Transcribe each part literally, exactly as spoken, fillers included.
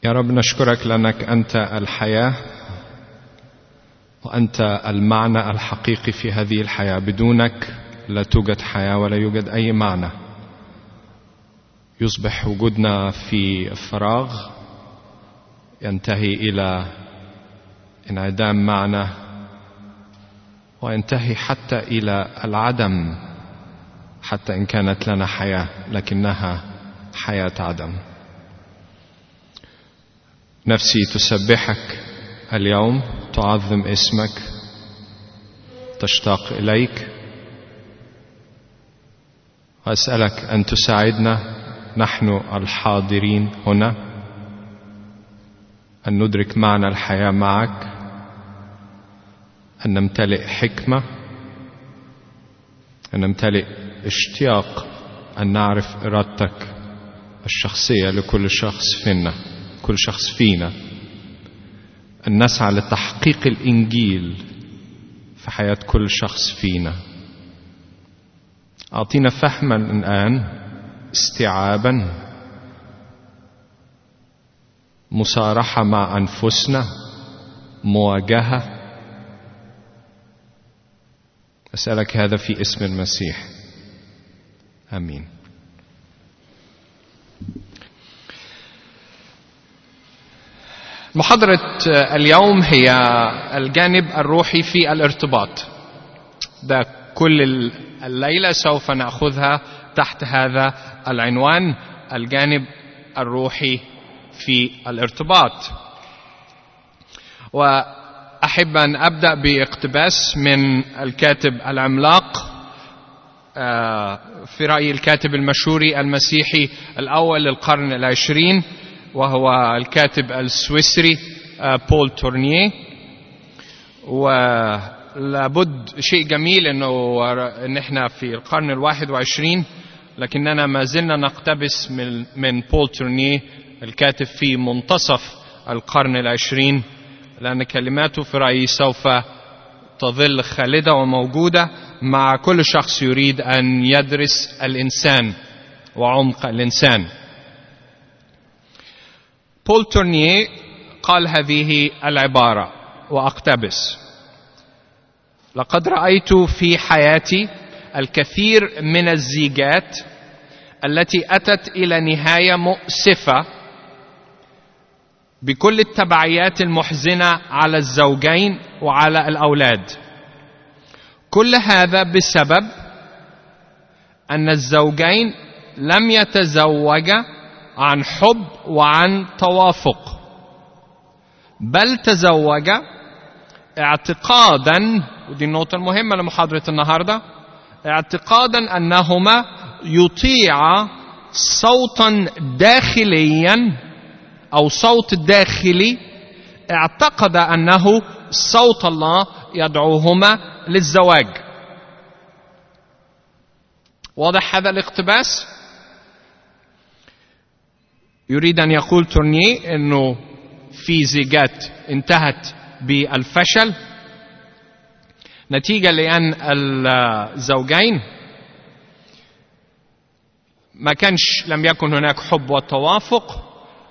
يا رب نشكرك لأنك أنت الحياة وأنت المعنى الحقيقي في هذه الحياة. بدونك لا توجد حياة ولا يوجد أي معنى. يصبح وجودنا في فراغ ينتهي إلى انعدام معنى وينتهي حتى إلى العدم، حتى إن كانت لنا حياة لكنها حياة عدم. نفسي تسبحك اليوم، تعظم اسمك، تشتاق إليك، وأسألك أن تساعدنا نحن الحاضرين هنا أن ندرك معنى الحياة معك، أن نمتلئ حكمة، أن نمتلئ اشتياق أن نعرف إرادتك الشخصية لكل شخص فينا كل شخص فينا، أن نسعى لتحقيق الإنجيل في حياة كل شخص فينا. أعطينا فهما الآن، استيعابا، مصارحة مع أنفسنا، مواجهة. أسألك هذا في اسم المسيح، آمين. محاضرة اليوم هي الجانب الروحي في الارتباط. ده كل الليلة سوف نأخذها تحت هذا العنوان، الجانب الروحي في الارتباط. وأحب أن أبدأ باقتباس من الكاتب العملاق، في رأيي الكاتب المشهوري المسيحي الأول للقرن العشرين، وهو الكاتب السويسري بول تورنيه. ولابد شيء جميل انه ان احنا في القرن الواحد وعشرين لكننا ما زلنا نقتبس من من بول تورنيه الكاتب في منتصف القرن العشرين، لأن كلماته في رأيي سوف تظل خالدة وموجودة مع كل شخص يريد أن يدرس الإنسان وعمق الإنسان. بول تورنيه قال هذه العبارة وأقتبس: لقد رأيت في حياتي الكثير من الزيجات التي أتت إلى نهاية مؤسفة بكل التبعيات المحزنة على الزوجين وعلى الأولاد. كل هذا بسبب أن الزوجين لم يتزوجا عن حب وعن توافق، بل تزوجا اعتقادا، ودي النقطة المهمة لمحاضرة النهاردة، اعتقادا أنهما يطيعا صوتا داخليا أو صوت داخلي اعتقد أنه صوت الله يدعوهما للزواج. واضح هذا الاقتباس؟ يريد أن يقول تورنيه أنه في زيجات انتهت بالفشل نتيجة لأن الزوجين ما كانش لم يكن هناك حب وتوافق،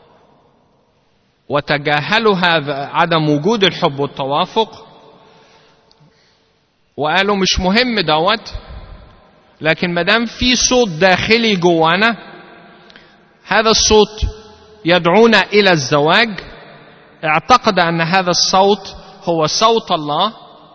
وتجاهلوا هذا عدم وجود الحب والتوافق وقالوا مش مهم دوت، لكن مدام في صوت داخلي جوانا هذا الصوت يدعونا إلى الزواج، اعتقد أن هذا الصوت هو صوت الله،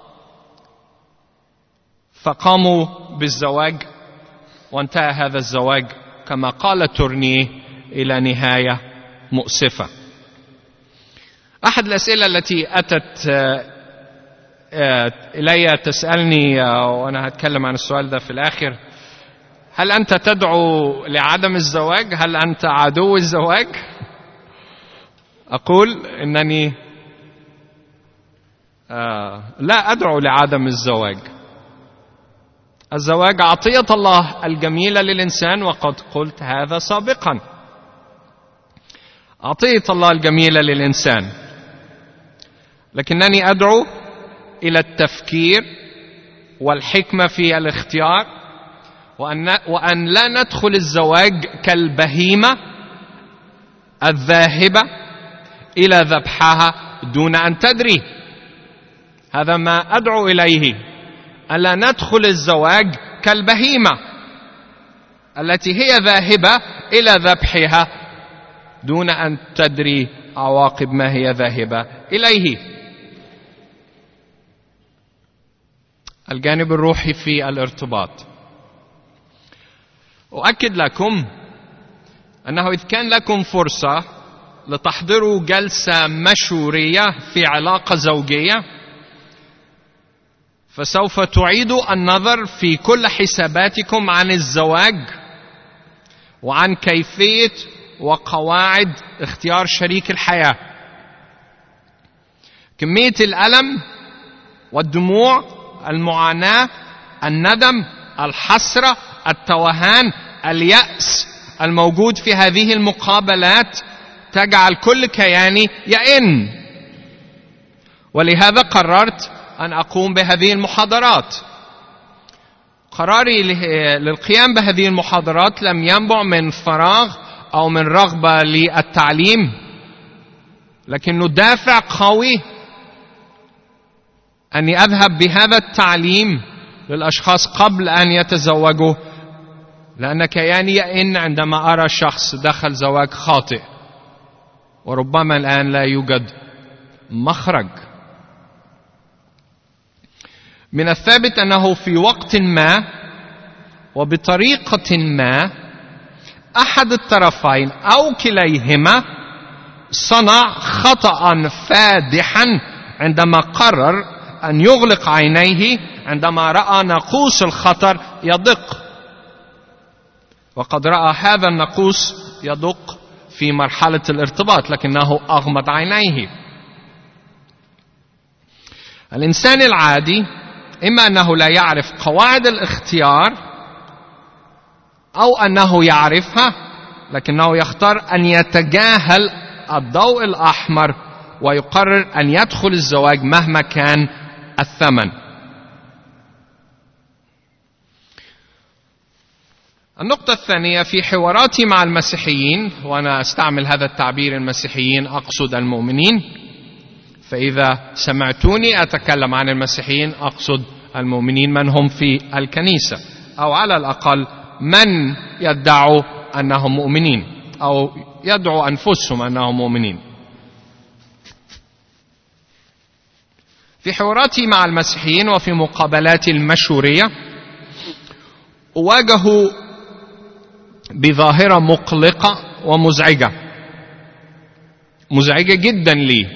فقاموا بالزواج وانتهى هذا الزواج كما قال تورنيه إلى نهاية مؤسفة. أحد الأسئلة التي أتت إلي تسألني، وأنا هتكلم عن السؤال ده في الآخر: هل أنت تدعو لعدم الزواج؟ هل أنت عدو الزواج؟ أقول إنني لا أدعو لعدم الزواج. الزواج عطية الله الجميلة للإنسان، وقد قلت هذا سابقا، عطية الله الجميلة للإنسان، لكنني أدعو إلى التفكير والحكمة في الاختيار، وأن, وأن لا ندخل الزواج كالبهيمة الذاهبة إلى ذبحها دون أن تدري. هذا ما أدعو إليه، ألا ندخل الزواج كالبهيمة التي هي ذاهبة إلى ذبحها دون أن تدري عواقب ما هي ذاهبة إليه. الجانب الروحي في الارتباط. أؤكد لكم أنه إذ كان لكم فرصة لتحضروا جلسة مشورية في علاقة زوجية، فسوف تعيدوا النظر في كل حساباتكم عن الزواج وعن كيفية وقواعد اختيار شريك الحياة. كمية الألم والدموع، المعاناة، الندم، الحسرة، التوهان، اليأس الموجود في هذه المقابلات تجعل كل كياني يئن. ولهذا قررت أن أقوم بهذه المحاضرات. قراري للقيام بهذه المحاضرات لم ينبع من فراغ أو من رغبة للتعليم، لكنه دافع قوي أني أذهب بهذا التعليم للأشخاص قبل أن يتزوجوا، لأن كياني يئن عندما أرى شخص دخل زواج خاطئ وربما الآن لا يوجد مخرج. من الثابت أنه في وقت ما وبطريقة ما أحد الطرفين أو كليهما صنع خطأ فادحا عندما قرر أن يغلق عينيه عندما رأى ناقوس الخطر يدق. وقد رأى هذا الناقوس يدق في مرحلة الارتباط لكنه أغمض عينيه. الإنسان العادي إما أنه لا يعرف قواعد الاختيار أو أنه يعرفها لكنه يختار أن يتجاهل الضوء الأحمر ويقرر أن يدخل الزواج مهما كان الثمن. النقطة الثانية في حواراتي مع المسيحيين، وأنا أستعمل هذا التعبير المسيحيين أقصد المؤمنين، فإذا سمعتوني أتكلم عن المسيحيين أقصد المؤمنين من هم في الكنيسة، أو على الأقل من يدعوا أنهم مؤمنين أو يدعوا أنفسهم أنهم مؤمنين. في حواراتي مع المسيحيين وفي مقابلاتي المشورية أواجه بظاهرة مقلقة ومزعجة، مزعجة جدا لي.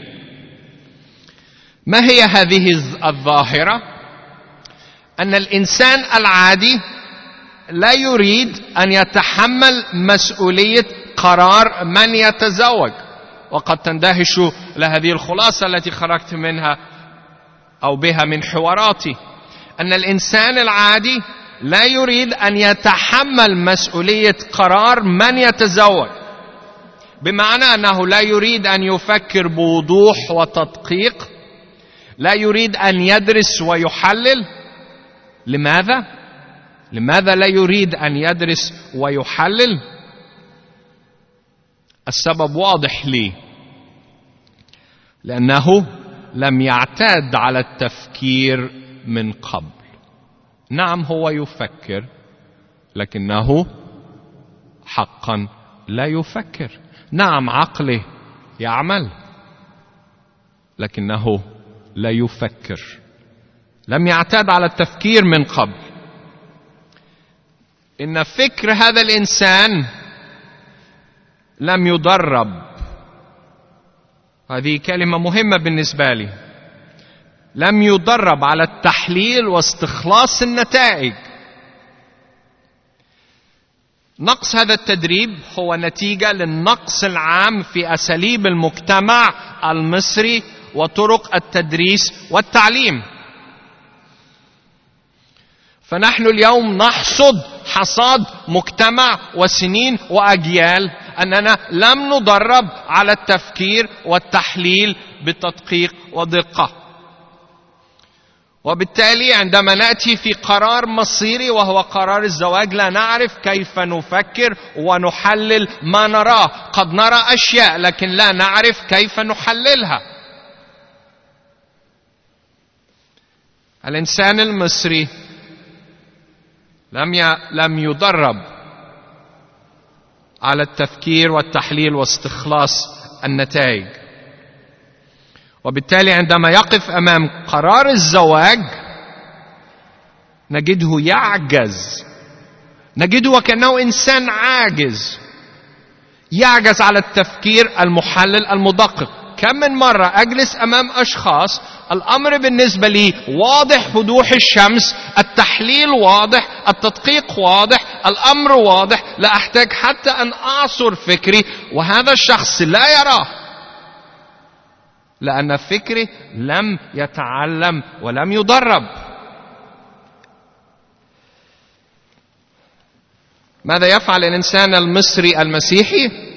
ما هي هذه الظاهرة؟ أن الإنسان العادي لا يريد أن يتحمل مسؤولية قرار من يتزوج. وقد تندهش لهذه الخلاصة التي خرجت منها أو بها من حواراتي، أن الإنسان العادي لا يريد أن يتحمل مسؤولية قرار من يتزوج، بمعنى أنه لا يريد أن يفكر بوضوح وتدقيق، لا يريد أن يدرس ويحلل. لماذا؟ لماذا لا يريد أن يدرس ويحلل؟ السبب واضح لي، لأنه لم يعتاد على التفكير من قبل. نعم هو يفكر لكنه حقا لا يفكر. نعم عقله يعمل لكنه لا يفكر. لم يعتاد على التفكير من قبل. إن فكر هذا الإنسان لم يدرب. هذه كلمة مهمة بالنسبة لي. لم يدرب على التحليل واستخلاص النتائج. نقص هذا التدريب هو نتيجة للنقص العام في أساليب المجتمع المصري وطرق التدريس والتعليم. فنحن اليوم نحصد حصاد مجتمع وسنين وأجيال أننا لم ندرب على التفكير والتحليل بتدقيق ودقة. وبالتالي عندما نأتي في قرار مصيري وهو قرار الزواج لا نعرف كيف نفكر ونحلل ما نراه. قد نرى أشياء لكن لا نعرف كيف نحللها. الإنسان المصري لم لم يدرب على التفكير والتحليل واستخلاص النتائج، وبالتالي عندما يقف أمام قرار الزواج نجده يعجز، نجده وكأنه إنسان عاجز، يعجز على التفكير المحلل المدقق. كم من مرة أجلس أمام أشخاص الأمر بالنسبة لي واضح وضوح الشمس، التحليل واضح، التدقيق واضح، الأمر واضح، لا أحتاج حتى أن أعصر فكري، وهذا الشخص لا يراه لأن فكره لم يتعلم ولم يدرب. ماذا يفعل الإنسان المصري المسيحي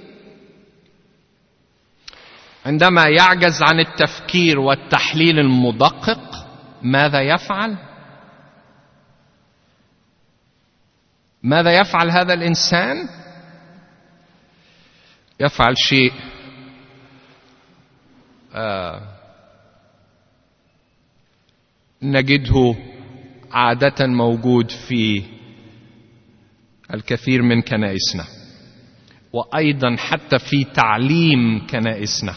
عندما يعجز عن التفكير والتحليل المدقق؟ ماذا يفعل؟ ماذا يفعل هذا الإنسان؟ يفعل شيء آه نجده عادة موجود في الكثير من كنائسنا، وأيضا حتى في تعليم كنائسنا.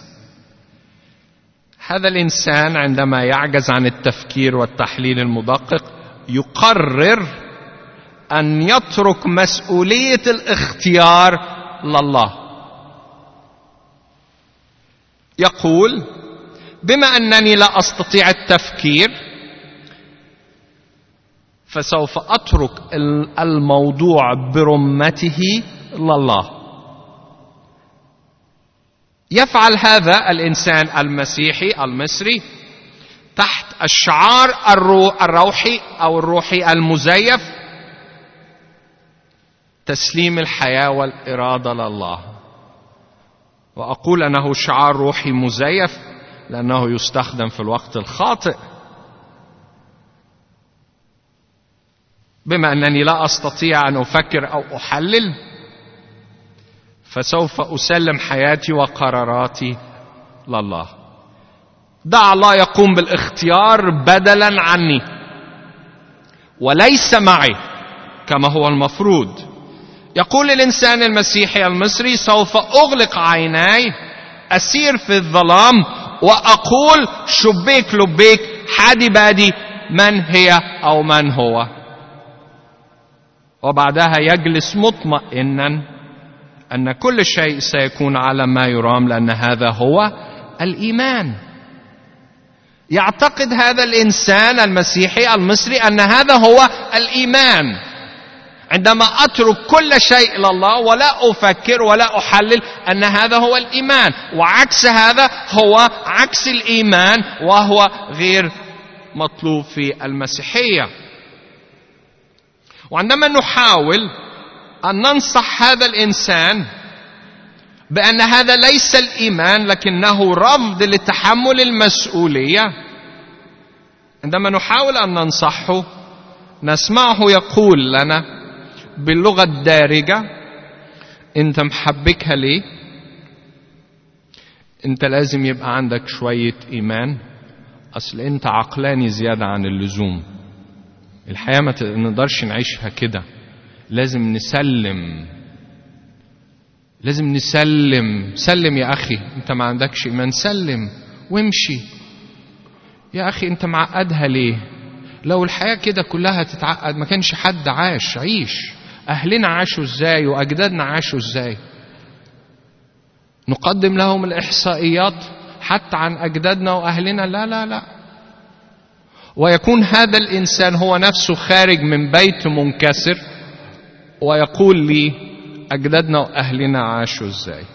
هذا الإنسان عندما يعجز عن التفكير والتحليل المدقق يقرر أن يترك مسؤولية الاختيار لله. يقول بما أنني لا أستطيع التفكير فسوف أترك الموضوع برمته لله. يفعل هذا الإنسان المسيحي المصري تحت الشعار الروحي أو الروحي المزيف تسليم الحياة والإرادة لله. وأقول أنه شعار روحي مزيف لأنه يستخدم في الوقت الخاطئ. بما أنني لا أستطيع أن أفكر أو أحلل فسوف أسلم حياتي وقراراتي لله. دع الله يقوم بالاختيار بدلا عني وليس معي كما هو المفروض. يقول الإنسان المسيحي المصري سوف أغلق عيناي، أسير في الظلام وأقول شبيك لبيك حادي بادي من هي أو من هو، وبعدها يجلس مطمئنا أن كل شيء سيكون على ما يرام لأن هذا هو الإيمان. يعتقد هذا الإنسان المسيحي المصري أن هذا هو الإيمان. عندما أترك كل شيء إلى الله ولا أفكر ولا أحلل أن هذا هو الإيمان، وعكس هذا هو عكس الإيمان وهو غير مطلوب في المسيحية. وعندما نحاول أن ننصح هذا الإنسان بأن هذا ليس الإيمان لكنه رفض لتحمل المسؤولية، عندما نحاول أن ننصحه نسمعه يقول لنا باللغة الدارجة: أنت محبكها ليه؟ أنت لازم يبقى عندك شوية إيمان، أصل أنت عقلاني زيادة عن اللزوم. الحياة ما نقدرش نعيشها كده، لازم نسلم، لازم نسلم. سلم يا أخي، أنت ما عندكش إيمان، سلم وامشي. يا أخي أنت معقدها ليه؟ لو الحياة كده كلها تتعقد ما كانش حد عاش. عيش. أهلنا عاشوا إزاي وأجدادنا عاشوا إزاي؟ نقدم لهم الإحصائيات حتى عن أجدادنا وأهلنا؟ لا لا لا. ويكون هذا الإنسان هو نفسه خارج من بيت منكسر ويقول لي أجدادنا وأهلنا عاشوا إزاي.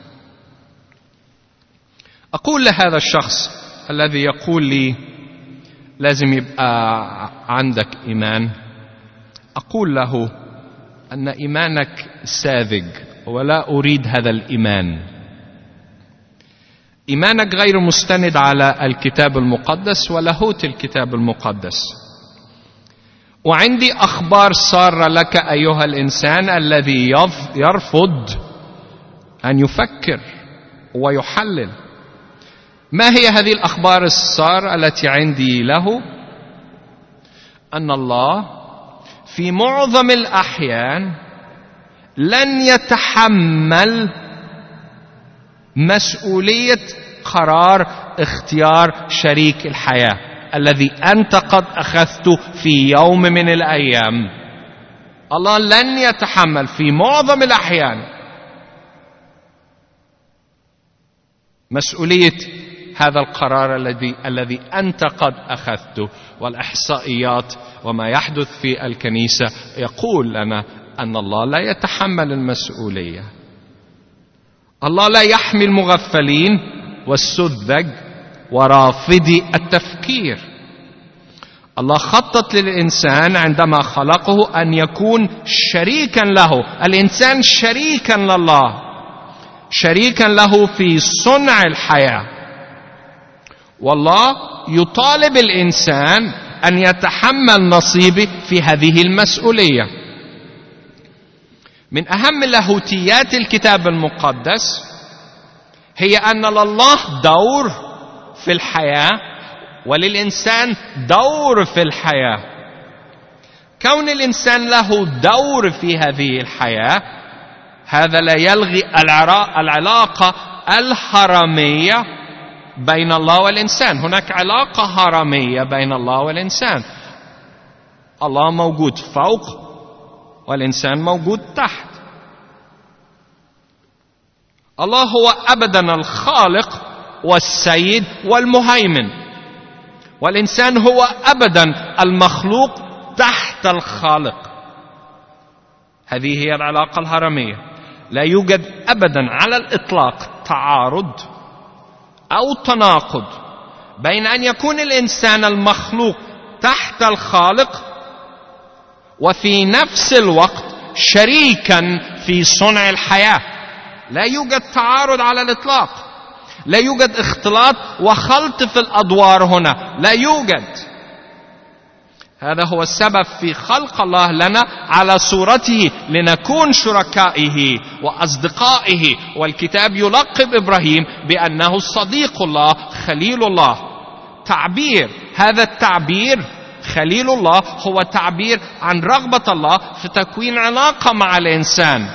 أقول لهذا الشخص الذي يقول لي لازم يبقى عندك إيمان، أقول له أن إيمانك ساذج ولا أريد هذا الإيمان. إيمانك غير مستند على الكتاب المقدس ولاهوت الكتاب المقدس. وعندي أخبار سارة لك أيها الإنسان الذي يرفض أن يفكر ويحلل. ما هي هذه الأخبار السارة التي عندي له؟ أن الله في معظم الأحيان لن يتحمل مسؤولية قرار اختيار شريك الحياة الذي أنت قد أخذته في يوم من الأيام. الله لن يتحمل في معظم الأحيان مسؤولية هذا القرار الذي الذي أنت قد أخذته. والإحصائيات وما يحدث في الكنيسة يقول لنا أن الله لا يتحمل المسؤولية. الله لا يحمي المغفلين والسذج ورافضي التفكير. الله خطط للإنسان عندما خلقه أن يكون شريكا له. الإنسان شريكا لله، شريكا له في صنع الحياة. والله يطالب الإنسان أن يتحمل نصيبه في هذه المسؤولية. من أهم لاهوتيات الكتاب المقدس هي أن لله دور في الحياة وللإنسان دور في الحياة. كون الإنسان له دور في هذه الحياة هذا لا يلغي العلاقة الهرمية بين الله والإنسان. هناك علاقة هرمية بين الله والإنسان. الله موجود فوق والإنسان موجود تحت. الله هو أبدا الخالق والسيد والمهيمن، والإنسان هو أبدا المخلوق تحت الخالق. هذه هي العلاقة الهرمية. لا يوجد أبدا على الإطلاق تعارض أو تناقض بين أن يكون الإنسان المخلوق تحت الخالق وفي نفس الوقت شريكا في صنع الحياة. لا يوجد تعارض على الإطلاق. لا يوجد اختلاط وخلط في الأدوار هنا، لا يوجد. هذا هو السبب في خلق الله لنا على صورته لنكون شركائه وأصدقائه. والكتاب يلقب إبراهيم بأنه صديق الله خليل الله. تعبير هذا التعبير خليل الله هو تعبير عن رغبة الله في تكوين علاقة مع الإنسان.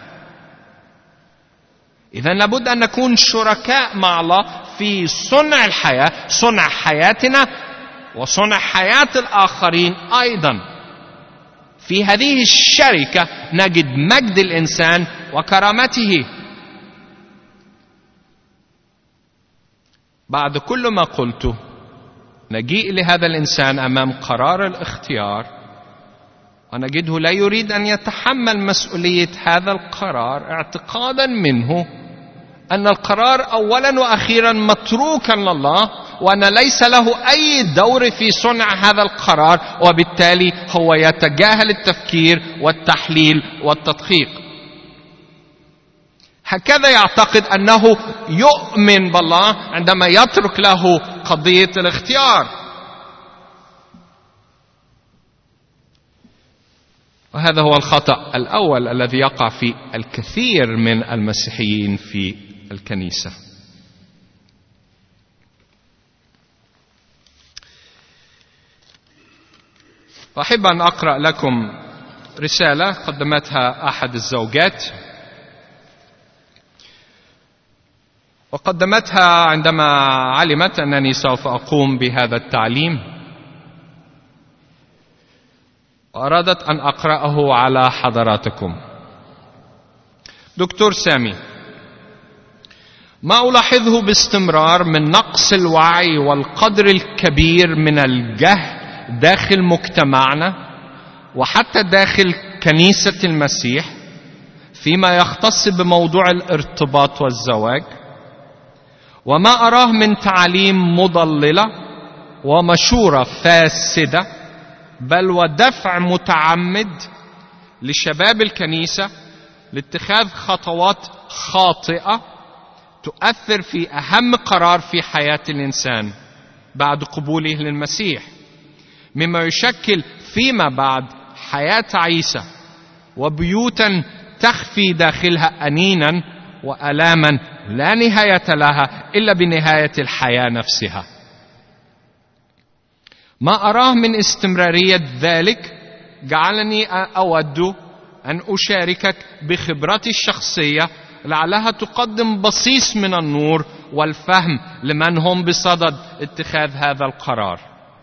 إذن لابد أن نكون شركاء مع الله في صنع الحياة، صنع حياتنا وصنع حياة الآخرين أيضا. في هذه الشركة نجد مجد الإنسان وكرامته. بعد كل ما قلته نجيء لهذا الإنسان أمام قرار الاختيار ونجده لا يريد أن يتحمل مسؤولية هذا القرار اعتقادا منه أن القرار أولا وأخيرا متروكا لله وأن ليس له أي دور في صنع هذا القرار، وبالتالي هو يتجاهل التفكير والتحليل والتدقيق. هكذا يعتقد أنه يؤمن بالله عندما يترك له قضية الاختيار. وهذا هو الخطأ الأول الذي يقع في الكثير من المسيحيين في الكنيسة. وأحب أن أقرأ لكم رسالة قدمتها أحد الزوجات، وقدمتها عندما علمت أنني سوف أقوم بهذا التعليم، وأرادت أن أقرأه على حضراتكم. دكتور سامي، ما ألاحظه باستمرار من نقص الوعي والقدر الكبير من الجهل داخل مجتمعنا وحتى داخل كنيسة المسيح فيما يختص بموضوع الارتباط والزواج، وما أراه من تعاليم مضللة ومشورة فاسدة، بل ودفع متعمد لشباب الكنيسة لاتخاذ خطوات خاطئة تؤثر في أهم قرار في حياة الإنسان بعد قبوله للمسيح، مما يشكل فيما بعد حياة عيسى، وبيوتا تخفي داخلها أنينا وألاما لا نهاية لها إلا بنهاية الحياة نفسها. ما أراه من استمرارية ذلك جعلني أود أن أشاركك بخبرتي الشخصية لعلها تقدم بصيص من النور والفهم لمن هم بصدد اتخاذ هذا القرار.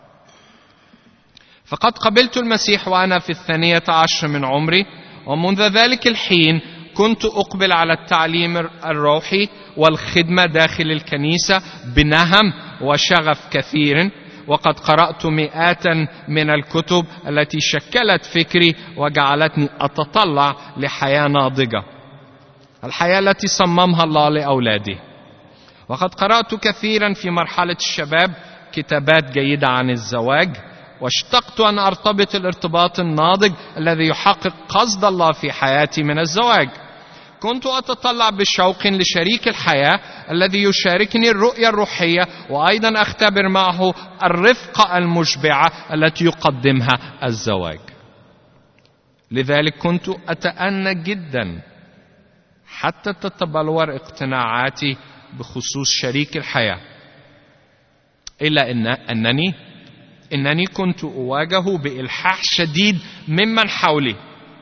فقد قبلت المسيح وأنا في الثانية عشر من عمري، ومنذ ذلك الحين كنت أقبل على التعليم الروحي والخدمة داخل الكنيسة بنهم وشغف كثير، وقد قرأت مئات من الكتب التي شكلت فكري وجعلتني أتطلع لحياة ناضجة، الحياة التي صممها الله لأولاده. وقد قرأت كثيرا في مرحلة الشباب كتابات جيدة عن الزواج، واشتقت أن أرتبط الارتباط الناضج الذي يحقق قصد الله في حياتي من الزواج. كنت أتطلع بشوق لشريك الحياة الذي يشاركني الرؤية الروحية، وأيضا أختبر معه الرفقة المشبعة التي يقدمها الزواج. لذلك كنت أتأنى جدا حتى تتبلور اقتناعاتي بخصوص شريك الحياة، إلا إن أنني إنني كنت أواجه بإلحاح شديد ممن حولي،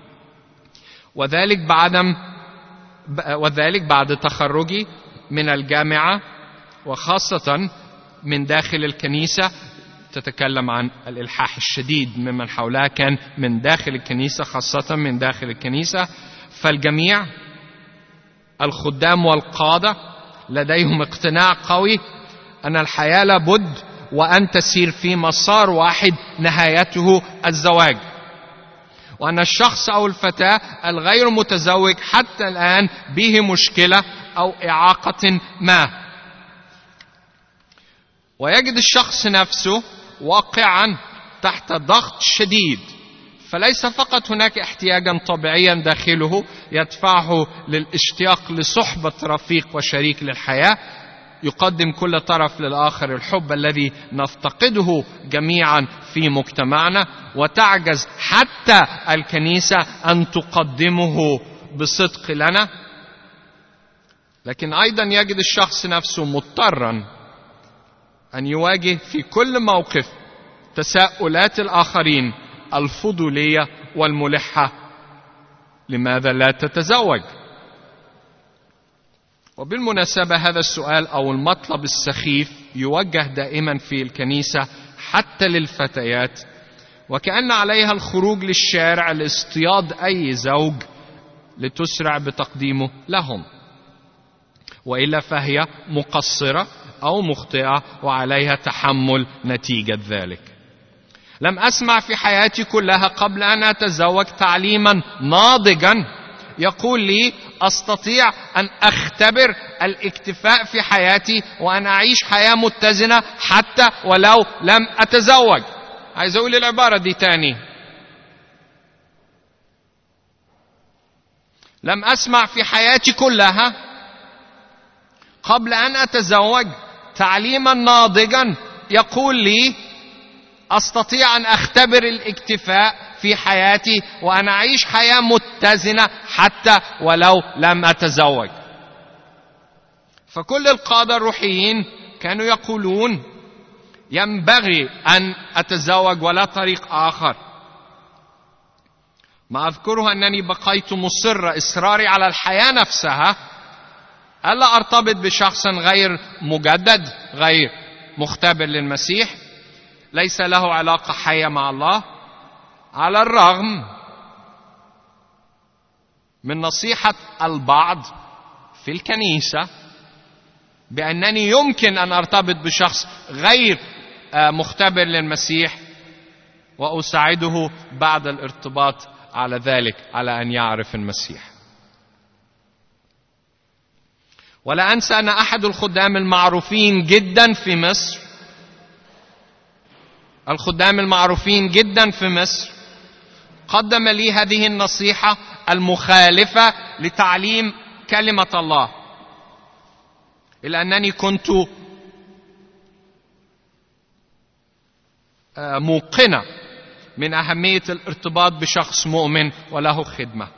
وذلك بعد وذلك بعد تخرجي من الجامعة، وخاصة من داخل الكنيسة. تتكلم عن الإلحاح الشديد ممن حولها، كان من داخل الكنيسة، خاصة من داخل الكنيسة. فالجميع الخدام والقادة لديهم اقتناع قوي أن الحياة لابد وأن تسير في مسار واحد نهايته الزواج، وأن الشخص أو الفتاة الغير متزوج حتى الآن به مشكلة أو إعاقة ما، ويجد الشخص نفسه واقعا تحت ضغط شديد. فليس فقط هناك احتياجا طبيعيا داخله يدفعه للاشتياق لصحبة رفيق وشريك للحياة يقدم كل طرف للآخر الحب الذي نفتقده جميعا في مجتمعنا، وتعجز حتى الكنيسة أن تقدمه بصدق لنا. لكن أيضا يجد الشخص نفسه مضطرا أن يواجه في كل موقف تساؤلات الآخرين الفضولية والملحة: لماذا لا تتزوج؟ وبالمناسبة هذا السؤال أو المطلب السخيف يوجه دائما في الكنيسة حتى للفتيات، وكأن عليها الخروج للشارع لاصطياد أي زوج لتسرع بتقديمه لهم، وإلا فهي مقصرة أو مخطئة وعليها تحمل نتيجة ذلك. لم أسمع في حياتي كلها قبل أن أتزوج تعليما ناضجا يقول لي أستطيع أن أختبر الاكتفاء في حياتي وأن أعيش حياة متزنة حتى ولو لم أتزوج. عايز أقول العبارة دي تاني: لم أسمع في حياتي كلها قبل أن أتزوج تعليما ناضجا يقول لي أستطيع أن أختبر الاكتفاء في حياتي وأن أعيش حياة متزنة حتى ولو لم أتزوج. فكل القادة الروحيين كانوا يقولون ينبغي أن أتزوج ولا طريق آخر. ما أذكره أنني بقيت مصر إصراري على الحياة نفسها، ألا أرتبط بشخص غير مجدد غير مختبر للمسيح ليس له علاقة حية مع الله، على الرغم من نصيحة البعض في الكنيسة بأنني يمكن أن أرتبط بشخص غير مختبر للمسيح وأساعده بعد الارتباط على ذلك على أن يعرف المسيح. ولا أنسى أن أحد الخدام المعروفين جدا في مصر الخدام المعروفين جدا في مصر قدم لي هذه النصيحة المخالفة لتعليم كلمة الله. إلا أنني كنت موقنة من أهمية الارتباط بشخص مؤمن وله خدمة،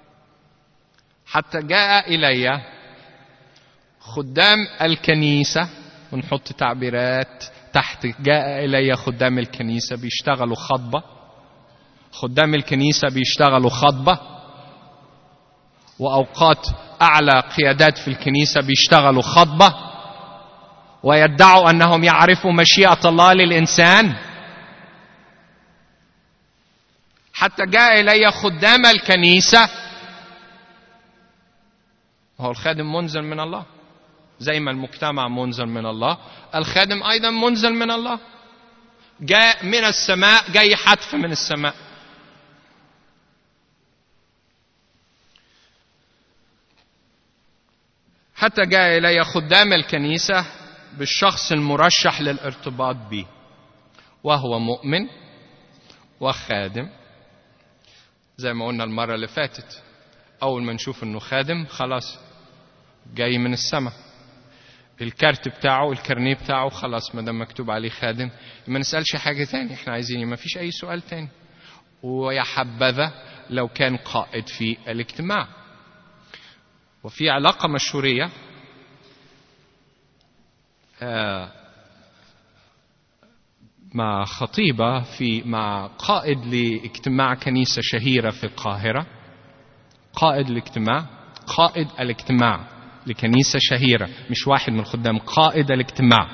حتى جاء إلي خدام الكنيسة، ونحط تعبيرات تحت جاء إلي خدام الكنيسة بيشتغلوا خطبة، خدام الكنيسة بيشتغلوا خطبة، وأوقات أعلى قيادات في الكنيسة بيشتغلوا خطبة، ويدعوا أنهم يعرفوا مشيئة الله للإنسان. حتى جاء إلي خدام الكنيسة، هو الخادم منزل من الله زي ما المجتمع منزل من الله، الخادم أيضا منزل من الله، جاء من السماء، جاي حتف من السماء. حتى جاء إلي خدام الكنيسة بالشخص المرشح للارتباط به، وهو مؤمن وخادم. زي ما قلنا المرة اللي فاتت، أول ما نشوف إنه خادم خلاص جاي من السماء، الكارت بتاعه الكارنيه بتاعه خلاص ما دام مكتوب عليه خادم ما نسألش حاجة تاني، احنا عايزين ما فيش أي سؤال تاني. ويا حبذا لو كان قائد في الاجتماع. وفي علاقة مشهورية مع خطيبة في مع قائد لاجتماع كنيسة شهيرة في القاهرة، قائد الاجتماع قائد الاجتماع لكنيسة شهيرة، مش واحد من الخدام، قائد الاجتماع.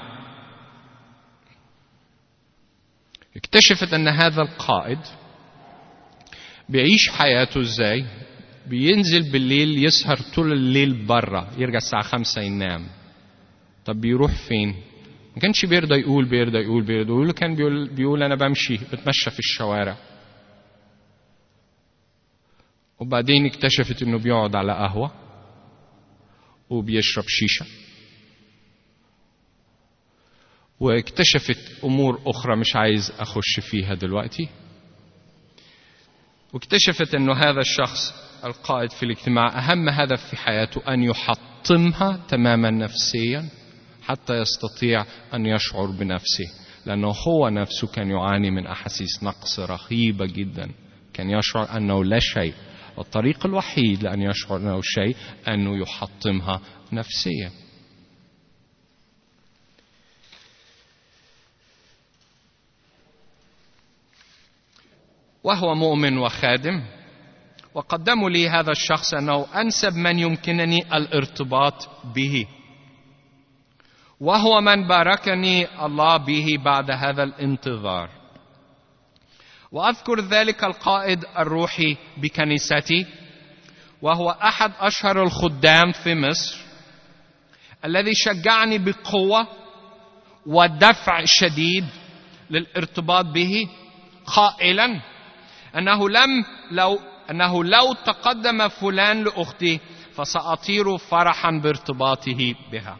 اكتشفت أن هذا القائد بيعيش حياته ازاي، بينزل بالليل يسهر طول الليل برا، يرجع الساعة خمسة ينام. طب بيروح فين؟ ما كانش بيرضى يقول بيرضى يقول بيرضى يقول كان بيقول, بيقول أنا بمشي بتمشى في الشوارع. وبعدين اكتشفت أنه بيقعد على قهوة وبيشرب شيشة، واكتشفت أمور أخرى مش عايز أخش فيها دلوقتي. واكتشفت أنه هذا الشخص القائد في الاجتماع أهم هدف في حياته أن يحطمها تماما نفسيا حتى يستطيع أن يشعر بنفسه، لأنه هو نفسه كان يعاني من أحاسيس نقص رهيبة جدا، كان يشعر أنه لا شيء، والطريق الوحيد لأن يشعر أنه شيء أنه يحطمها نفسيا. وهو مؤمن وخادم، وقدموا لي هذا الشخص أنه أنسب من يمكنني الارتباط به، وهو من باركني الله به بعد هذا الانتظار. وأذكر ذلك القائد الروحي بكنيستي، وهو أحد أشهر الخدام في مصر، الذي شجعني بقوة ودفع شديد للارتباط به، قائلا أنه لم لو أنه لو تقدم فلان لأختي فسأطير فرحا بارتباطه بها.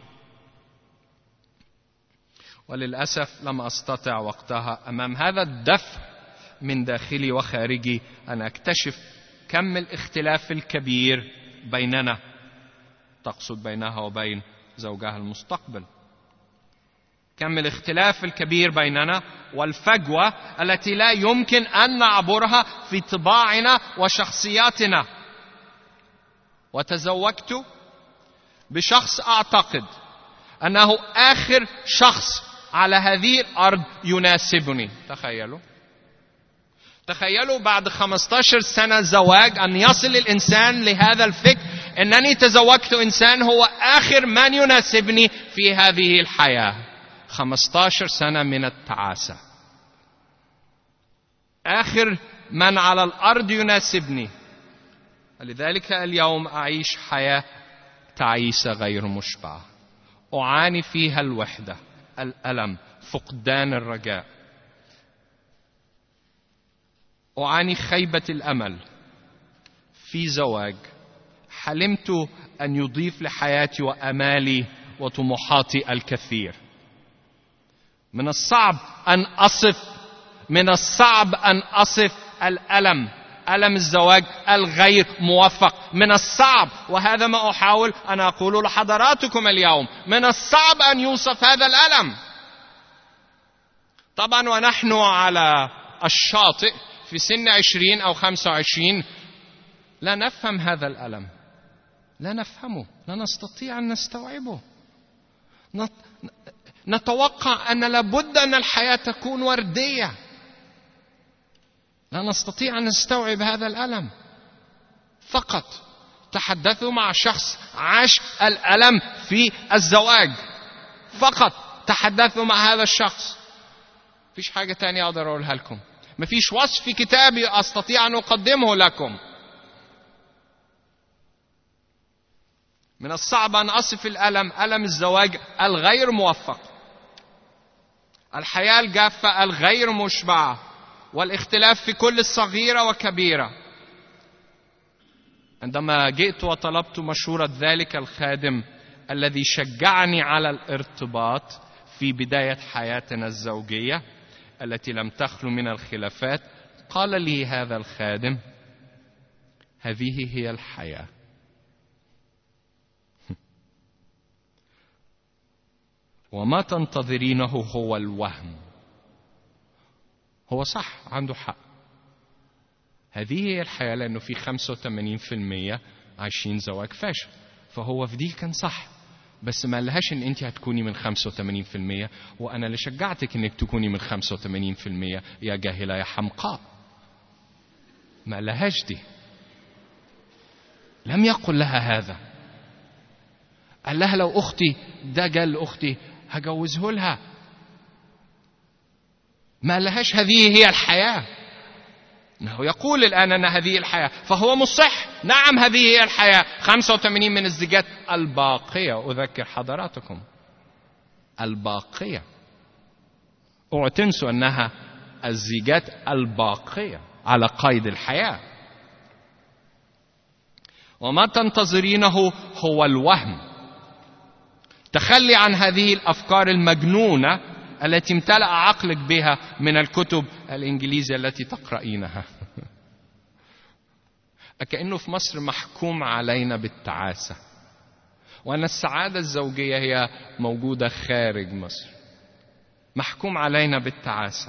وللأسف لم أستطع وقتها أمام هذا الدفع من داخلي وخارجي أن أكتشف كم الاختلاف الكبير بيننا، تقصد بينها وبين زوجها المستقبل، كم الاختلاف الكبير بيننا والفجوة التي لا يمكن أن نعبرها في طباعنا وشخصياتنا. وتزوجت بشخص أعتقد أنه آخر شخص على هذه الأرض يناسبني. تخيلوا تخيلوا بعد خمسة عشر سنة زواج أن يصل الإنسان لهذا الفكر، أنني تزوجت إنسان هو آخر من يناسبني في هذه الحياة. خمسة عشر سنة من التعاسة، آخر من على الأرض يناسبني. لذلك اليوم أعيش حياة تعيسة غير مشبعة، أعاني فيها الوحدة، الألم، فقدان الرجاء، أعاني خيبة الأمل في زواج حلمت أن يضيف لحياتي وأمالي وطموحاتي الكثير. من الصعب أن أصف من الصعب أن أصف الألم ألم الزواج الغير موفق. من الصعب، وهذا ما أحاول أن أقوله لحضراتكم اليوم، من الصعب أن يوصف هذا الألم. طبعا ونحن على الشاطئ في سن عشرين أو خمسة وعشرين لا نفهم هذا الألم، لا نفهمه، لا نستطيع أن نستوعبه. نتوقع أن لابد أن الحياة تكون وردية، لا نستطيع أن نستوعب هذا الألم. فقط تحدثوا مع شخص عاش الألم في الزواج، فقط تحدثوا مع هذا الشخص. مفيش حاجة تانية أقدر أقولها لكم، مفيش وصف في كتابي أستطيع أن أقدمه لكم. من الصعب أن أصف الألم، ألم الزواج الغير موفق، الحياة الجافة الغير مشبعة، والاختلاف في كل صغيرة وكبيرة. عندما جئت وطلبت مشورة ذلك الخادم الذي شجعني على الارتباط في بداية حياتنا الزوجية التي لم تخلو من الخلافات، قال لي هذا الخادم: هذه هي الحياة. وما تنتظرينه هو الوهم. هو صح، عنده حق، هذه هي الحياة، لأنه في خمسة وثمانين بالمئة عايشين زواج فاشل. فهو في دي كان صح، بس ما لهاش ان انت هتكوني من خمسة وثمانين بالمئة وانا اللي شجعتك انك تكوني من خمسة وثمانين بالمئة يا جاهلة يا حمقاء. ما لهاش دي، لم يقل لها هذا. قال لها لو اختي ده قال لاختي هجوزه لها. ما لهاش هذه هي الحياة. انه يقول الآن أن هذه الحياة، فهو مصح. نعم هذه هي الحياة. خمسة وثمانين من الزيجات الباقية، أذكر حضراتكم، الباقية، اوعوا تنسوا أنها الزيجات الباقية على قيد الحياة. وما تنتظرينه هو الوهم. تخلي عن هذه الأفكار المجنونة التي امتلأ عقلك بها من الكتب الإنجليزية التي تقرأينها. كأنه في مصر محكوم علينا بالتعاسة، وأن السعادة الزوجية هي موجودة خارج مصر. محكوم علينا بالتعاسة.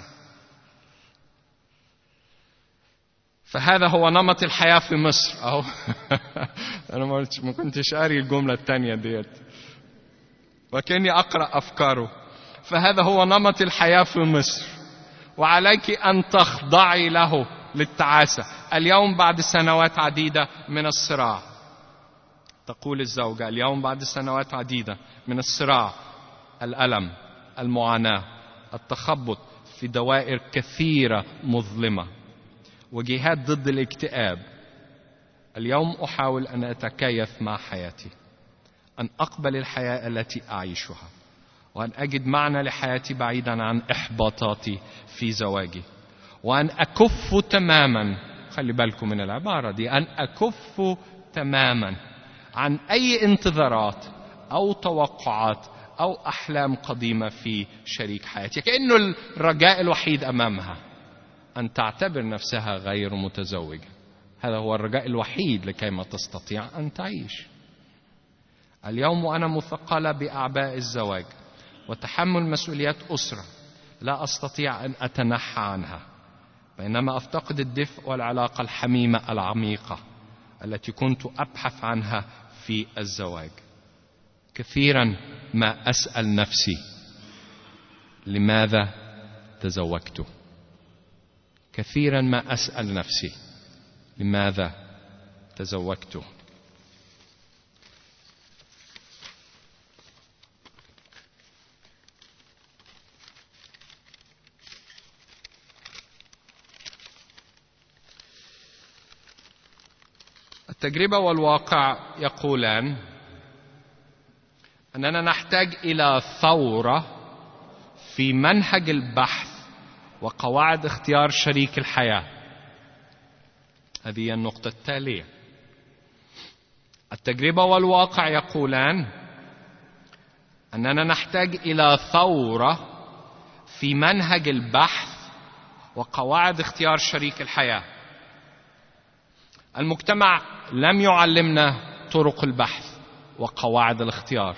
فهذا هو نمط الحياة في مصر. أهو أنا ما كنتش قاري الجملة الثانية ديت، وكأني أقرأ أفكاره. فهذا هو نمط الحياة في مصر، وعليك أن تخضعي له للتعاسة. اليوم بعد سنوات عديدة من الصراع، تقول الزوجة، اليوم بعد سنوات عديدة من الصراع، الألم، المعاناة، التخبط في دوائر كثيرة مظلمة، وجهاد ضد الاكتئاب، اليوم أحاول أن أتكيف مع حياتي، أن أقبل الحياة التي أعيشها، وأن أجد معنى لحياتي بعيدا عن إحباطاتي في زواجي، وأن أكف تماما، خلي بالكم من العبارة دي، أن أكف تماما عن أي انتظارات أو توقعات أو أحلام قديمة في شريك حياتي. كأنه الرجاء الوحيد أمامها أن تعتبر نفسها غير متزوجة. هذا هو الرجاء الوحيد لكيما تستطيع أن تعيش. اليوم وأنا مثقلة بأعباء الزواج وتحمل مسؤوليات أسرة لا أستطيع أن أتنحى عنها، بينما أفتقد الدفء والعلاقة الحميمة العميقة التي كنت أبحث عنها في الزواج. كثيرا ما أسأل نفسي لماذا تزوجت؟ كثيرا ما أسأل نفسي لماذا تزوجت؟ التجربة والواقع يقولان أننا نحتاج إلى ثورة في منهج البحث وقواعد اختيار شريك الحياة. هذه هي النقطة التالية. التجربة والواقع يقولان أننا نحتاج إلى ثورة في منهج البحث وقواعد اختيار شريك الحياة. المجتمع لم يعلمنا طرق البحث وقواعد الاختيار.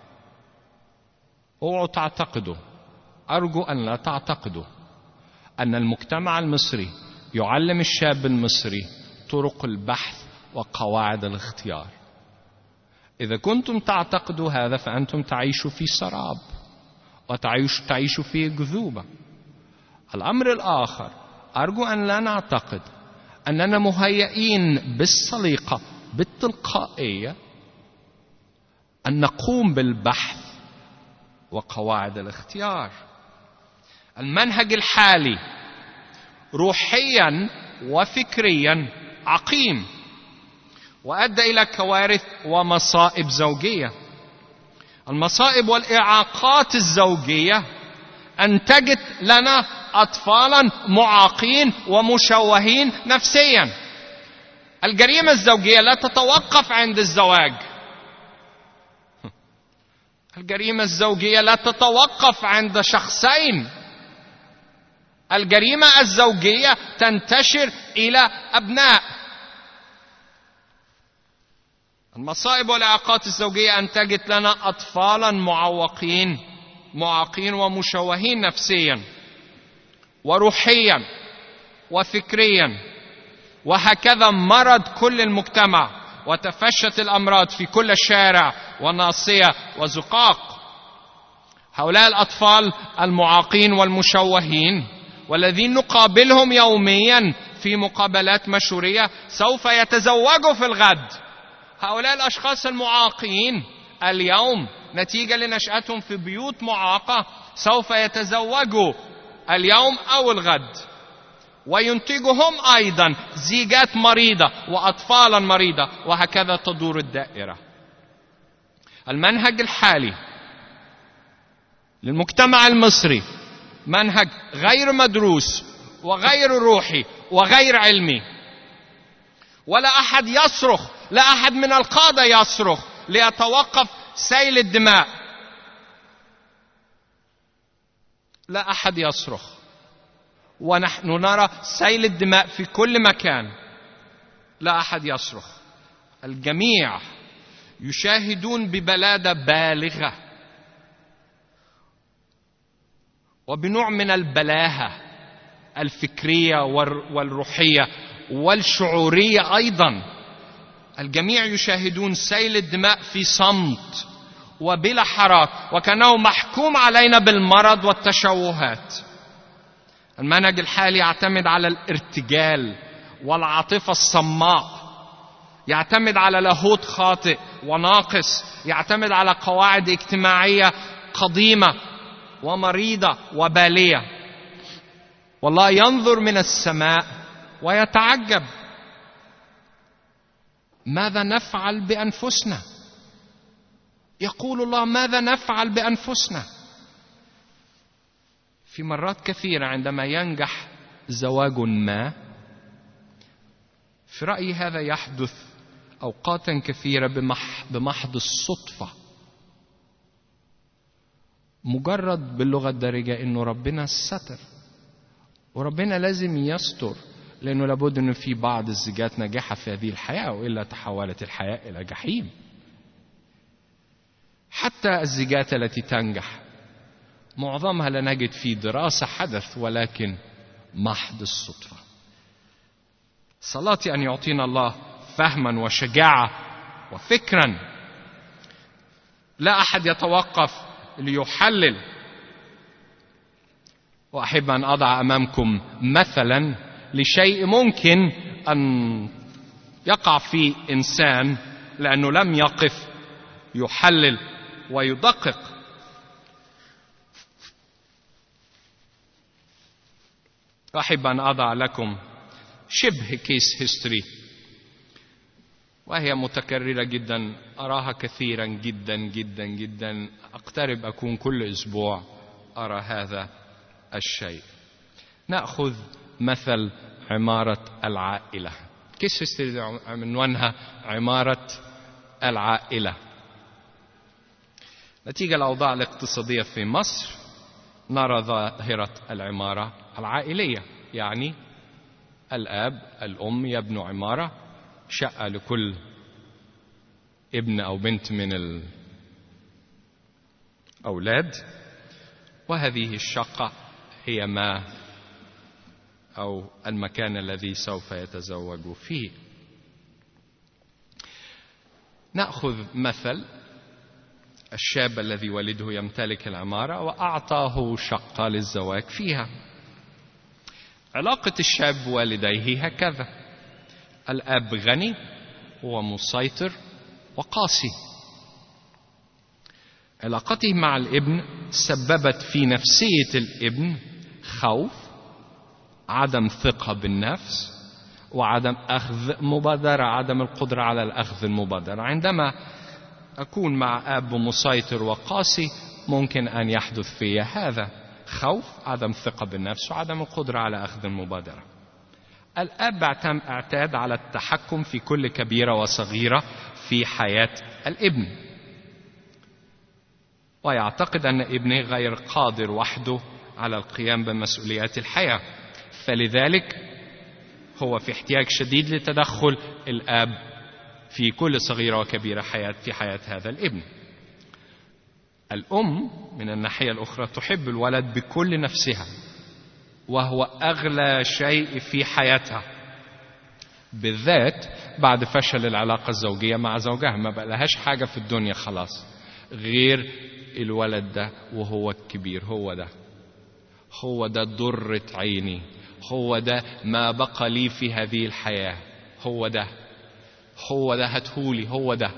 اوعوا تعتقدوا، أرجو أن لا تعتقدوا أن المجتمع المصري يعلم الشاب المصري طرق البحث وقواعد الاختيار. إذا كنتم تعتقدوا هذا فأنتم تعيشوا في سراب وتعيشوا في جذوبة. الأمر الآخر، أرجو أن لا نعتقد أننا مهيئين بالسليقة بالتلقائية أن نقوم بالبحث وقواعد الاختيار. المنهج الحالي روحيا وفكريا عقيم، وأدى إلى كوارث ومصائب زوجية. المصائب والإعاقات الزوجية أنتجت لنا أطفالا معاقين ومشوهين نفسيا. الجريمة الزوجية لا تتوقف عند الزواج. الجريمة الزوجية لا تتوقف عند شخصين. الجريمة الزوجية تنتشر إلى أبناء. المصائب والإعاقات الزوجية أنتجت لنا أطفالا معوقين معاقين ومشوهين نفسيا وروحيا وفكريا، وهكذا مرض كل المجتمع، وتفشت الأمراض في كل شارع وناصية وزقاق. هؤلاء الأطفال المعاقين والمشوهين والذين نقابلهم يوميا في مقابلات مشورية سوف يتزوجوا في الغد. هؤلاء الأشخاص المعاقين اليوم نتيجة لنشأتهم في بيوت معاقة سوف يتزوجوا اليوم أو الغد، وينتجهم أيضا زيجات مريضة وأطفالا مريضة، وهكذا تدور الدائرة. المنهج الحالي للمجتمع المصري منهج غير مدروس وغير روحي وغير علمي. ولا أحد يصرخ، لا أحد من القادة يصرخ ليتوقف سيل الدماء. لا أحد يصرخ، ونحن نرى سيل الدماء في كل مكان. لا أحد يصرخ. الجميع يشاهدون ببلادة بالغة وبنوع من البلاهة الفكرية والروحية والشعورية أيضا. الجميع يشاهدون سيل الدماء في صمت وبلا حراك، وكأنه محكوم علينا بالمرض والتشوهات. المنهج الحالي يعتمد على الارتجال والعاطفة الصماء، يعتمد على لاهوت خاطئ وناقص، يعتمد على قواعد اجتماعية قديمة ومريضة وبالية. والله ينظر من السماء ويتعجب ماذا نفعل بأنفسنا. يقول الله ماذا نفعل بأنفسنا. في مرات كثيرة عندما ينجح زواج ما، في رأيي هذا يحدث أوقاتا كثيرة بمحض الصدفة، مجرد باللغة الدارجة إنه ربنا ستر، وربنا لازم يستر، لأنه لابد أنه في بعض الزيجات ناجحة في هذه الحياة، وإلا تحولت الحياة إلى جحيم. حتى الزيجات التي تنجح معظمها لا نجد في دراسة حدث، ولكن محض الصدفة. صلاتي أن يعطينا الله فهما وشجاعة وفكرا. لا أحد يتوقف ليحلل. وأحب أن أضع أمامكم مثلا لشيء ممكن أن يقع فيه إنسان لأنه لم يقف يحلل ويدقق. أحب أن أضع لكم شبه كيس هيستوري، وهي متكررة جدا، أراها كثيرا جدا جدا جدا، أقترب أكون كل أسبوع أرى هذا الشيء. نأخذ مثل عمارة العائلة. كيس هيستوري عنوانها عمارة العائلة. نتيجة الأوضاع الاقتصادية في مصر نرى ظاهرة العمارة العائلية، يعني الآب الأم يبنوا عمارة شقة لكل ابن أو بنت من الأولاد، وهذه الشقة هي ما أو المكان الذي سوف يتزوج فيه. نأخذ مثل الشاب الذي والده يمتلك العمارة وأعطاه شقة للزواج فيها. علاقة الشاب بوالديه هكذا: الأب غني ومسيطر وقاسي. علاقته مع الابن سببت في نفسية الابن خوف، عدم ثقة بالنفس، وعدم أخذ مبادرة، عدم القدرة على الأخذ المبادرة. عندما أكون مع أب مسيطر وقاسي ممكن أن يحدث في هذا: خوف، عدم ثقة بالنفس، وعدم القدرة على أخذ المبادرة. الأب اعتاد على التحكم في كل كبيرة وصغيرة في حياة الابن، ويعتقد أن ابنه غير قادر وحده على القيام بمسؤوليات الحياة، فلذلك هو في احتياج شديد لتدخل الأب في كل صغيرة وكبيرة حياة في حياة هذا الابن. الأم من الناحية الأخرى تحب الولد بكل نفسها، وهو أغلى شيء في حياتها، بالذات بعد فشل العلاقة الزوجية مع زوجها. ما بقى لهاش حاجة في الدنيا خلاص غير الولد ده، وهو الكبير. هو ده هو ده ضرة عيني، هو ده ما بقى لي في هذه الحياة، هو ده هو ده هاتهولي، هو ده.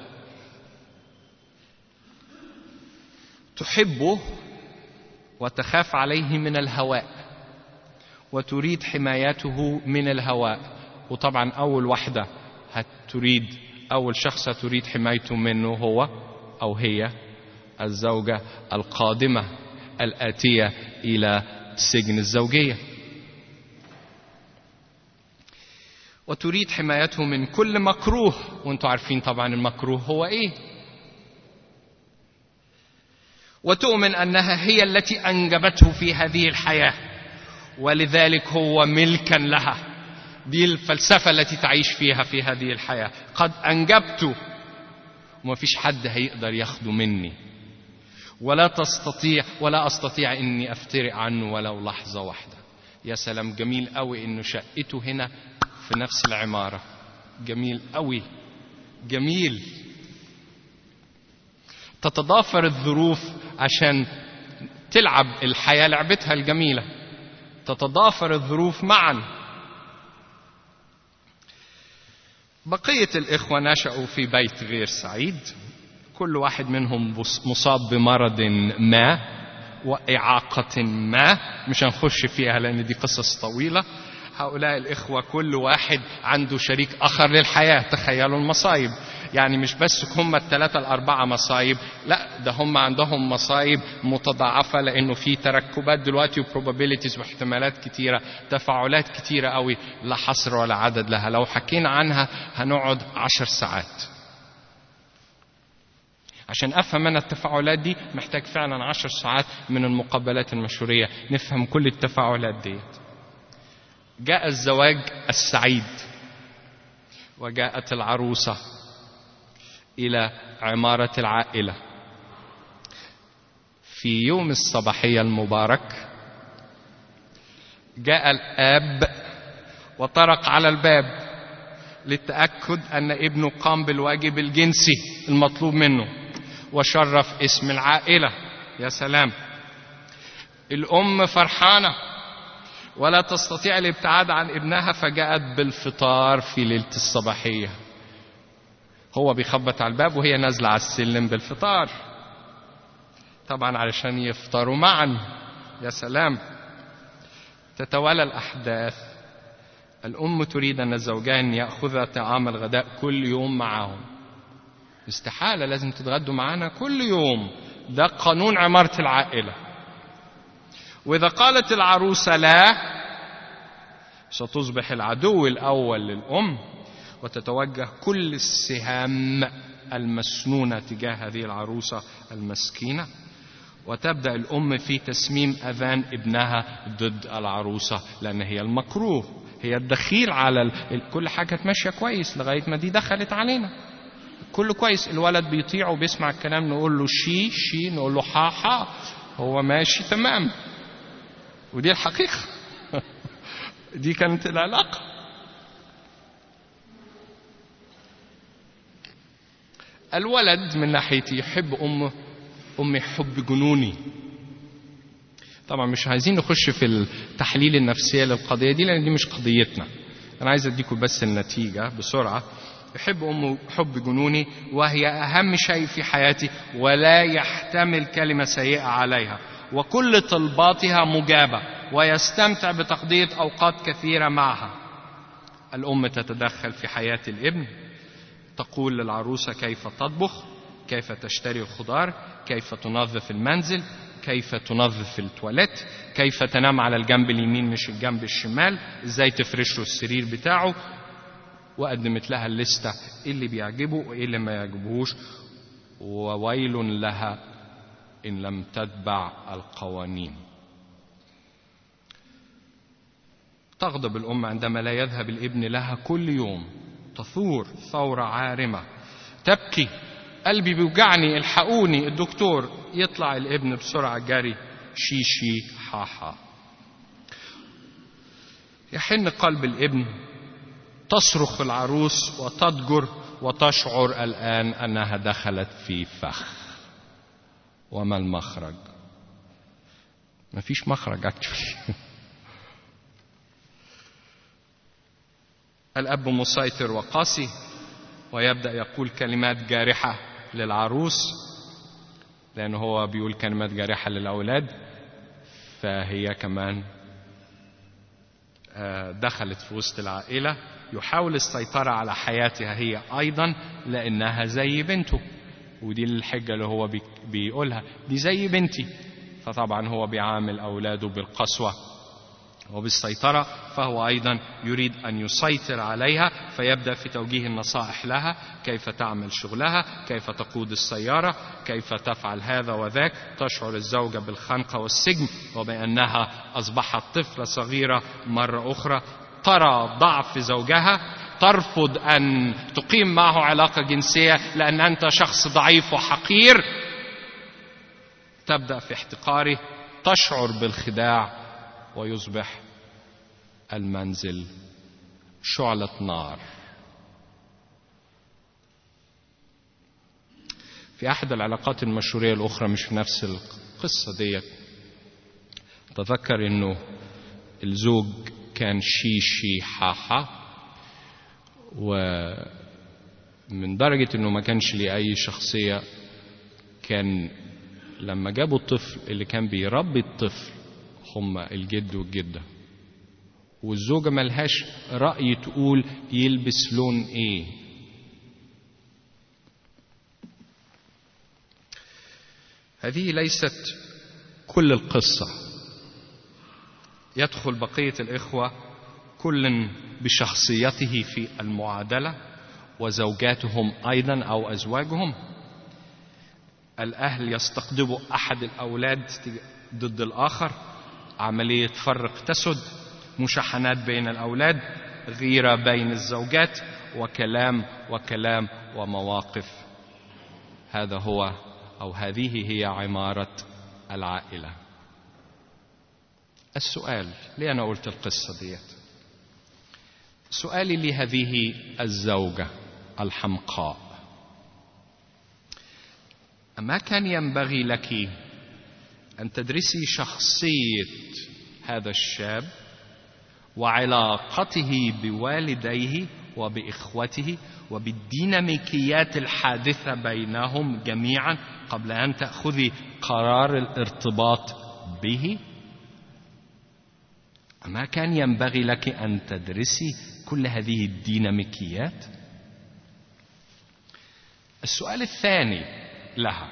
تحبه وتخاف عليه من الهواء، وتريد حمايته من الهواء. وطبعا أول واحدة هتريد أول شخص تريد حمايته منه هو أو هي الزوجة القادمة الآتية إلى سجن الزوجية، وتريد حمايته من كل مكروه. وانتم عارفين طبعا المكروه هو ايه. وتؤمن أنها هي التي أنجبته في هذه الحياة، ولذلك هو ملكا لها. دي الفلسفة التي تعيش فيها في هذه الحياة: قد أنجبته وما فيش حد هيقدر ياخده مني، ولا تستطيع ولا أستطيع إني أفترق عنه ولو لحظة واحدة. يا سلام، جميل قوي إنه شقته هنا في نفس العمارة. جميل قوي، جميل. تتضافر الظروف عشان تلعب الحياة لعبتها الجميلة، تتضافر الظروف معا. بقية الإخوة نشأوا في بيت غير سعيد، كل واحد منهم مصاب بمرض ما وإعاقة ما، مش هنخش فيها لأن دي قصص طويلة. هؤلاء الإخوة كل واحد عنده شريك آخر للحياة. تخيلوا المصايب، يعني مش بس هم الثلاثة الأربعة مصايب، لا ده هم عندهم مصايب متضاعفة، لأنه في تركبات دلوقتي وبروبابيليتيز واحتمالات كتيرة، تفاعلات كتيرة قوي لا حصر ولا عدد لها. لو حكينا عنها هنقعد عشر ساعات. عشان أفهم أنا التفاعلات دي محتاج فعلا عشر ساعات من المقابلات المشهورية نفهم كل التفاعلات دي. جاء الزواج السعيد، وجاءت العروسة إلى عمارة العائلة. في يوم الصباحية المبارك جاء الآب وطرق على الباب للتأكد أن ابنه قام بالواجب الجنسي المطلوب منه وشرف اسم العائلة. يا سلام، الأم فرحانة ولا تستطيع الابتعاد عن ابنها، فجاءت بالفطار في ليلة الصباحية. هو بيخبط على الباب وهي نازلة على السلم بالفطار، طبعا علشان يفطروا معا. يا سلام. تتوالى الأحداث. الأم تريد أن الزوجان يأخذا طعام الغداء كل يوم معهم. استحالة، لازم تتغدوا معنا كل يوم، ده قانون عمارة العائلة. وإذا قالت العروسة لا، ستصبح العدو الأول للأم، وتتوجه كل السهام المسنونة تجاه هذه العروسة المسكينة، وتبدأ الأم في تسميم أذان ابنها ضد العروسة، لأن هي المكروه، هي الدخيل على ال... كل حاجة ماشية كويس لغاية ما دي دخلت علينا. كله كويس، الولد بيطيع وبيسمع الكلام، نقول له شي شي، نقول له حا حا، هو ماشي تمام. ودي الحقيقة. دي كانت العلاقة. الولد من ناحيتي يحب أمه، أمي حب جنوني. طبعا مش عايزين نخش في التحليل النفسية للقضية دي لأن دي مش قضيتنا، أنا عايز أديكم بس النتيجة بسرعة. يحب أمه حب جنوني، وهي أهم شيء في حياتي، ولا يحتمل كلمة سيئة عليها، وكل طلباتها مجابة، ويستمتع بتقضية أوقات كثيرة معها. الأم تتدخل في حياة الابن، تقول للعروسة كيف تطبخ، كيف تشتري الخضار، كيف تنظف المنزل، كيف تنظف التواليت، كيف تنام على الجنب اليمين مش الجنب الشمال، ازاي تفرش له السرير بتاعه. وقدمت لها الليستة ايه اللي بيعجبه وايه اللي ما يعجبهوش. وويل لها ان لم تتبع القوانين. تغضب الأم عندما لا يذهب الابن لها كل يوم، تثور ثورة عارمة، تبكي قلبي بيوجعني الحقوني الدكتور. يطلع الابن بسرعة جري شي شي حا حا. يحن قلب الابن، تصرخ العروس وتضجر وتشعر الآن أنها دخلت في فخ. وما المخرج؟ ما فيش مخرج اكتشلي. الأب مسيطر وقاسي، ويبدأ يقول كلمات جارحة للعروس، لأنه هو بيقول كلمات جارحة للأولاد، فهي كمان دخلت في وسط العائلة. يحاول السيطرة على حياتها هي أيضا لأنها زي بنته، ودي الحجة اللي هو بيقولها، دي زي بنتي. فطبعا هو بيعامل أولاده بالقسوة وبالسيطرة، فهو أيضا يريد أن يسيطر عليها. فيبدأ في توجيه النصائح لها، كيف تعمل شغلها، كيف تقود السيارة، كيف تفعل هذا وذاك. تشعر الزوجة بالخنقة والسجن، وبأنها أصبحت طفلة صغيرة مرة أخرى. ترى ضعف زوجها، ترفض أن تقيم معه علاقة جنسية لأن أنت شخص ضعيف وحقير. تبدأ في احتقاره، تشعر بالخداع، ويصبح المنزل شعلة نار. في أحد العلاقات المشهورية الأخرى، مش في نفس القصة دي، تذكر أنه الزوج كان شي شي حاحا، ومن درجة أنه ما كانش ليه أي شخصية، كان لما جابوا الطفل اللي كان بيربي الطفل هم الجد والجدة، والزوجة ملهاش رأي تقول يلبس لون ايه. هذه ليست كل القصة. يدخل بقية الإخوة كل بشخصيته في المعادلة، وزوجاتهم أيضا أو أزواجهم. الأهل يستقطبوا أحد الأولاد ضد الآخر، عملية فرق تسد، مشاحنات بين الأولاد، غيرة بين الزوجات، وكلام وكلام ومواقف. هذا هو أو هذه هي عمارة العائلة. السؤال، ليه أنا قلت القصة ديت؟ سؤالي لهذه الزوجة الحمقاء: أما كان ينبغي لك أن تدرسي شخصية هذا الشاب وعلاقته بوالديه وبإخوته وبالديناميكيات الحادثة بينهم جميعا قبل أن تأخذي قرار الارتباط به؟ أما كان ينبغي لك أن تدرسي كل هذه الديناميكيات؟ السؤال الثاني لها: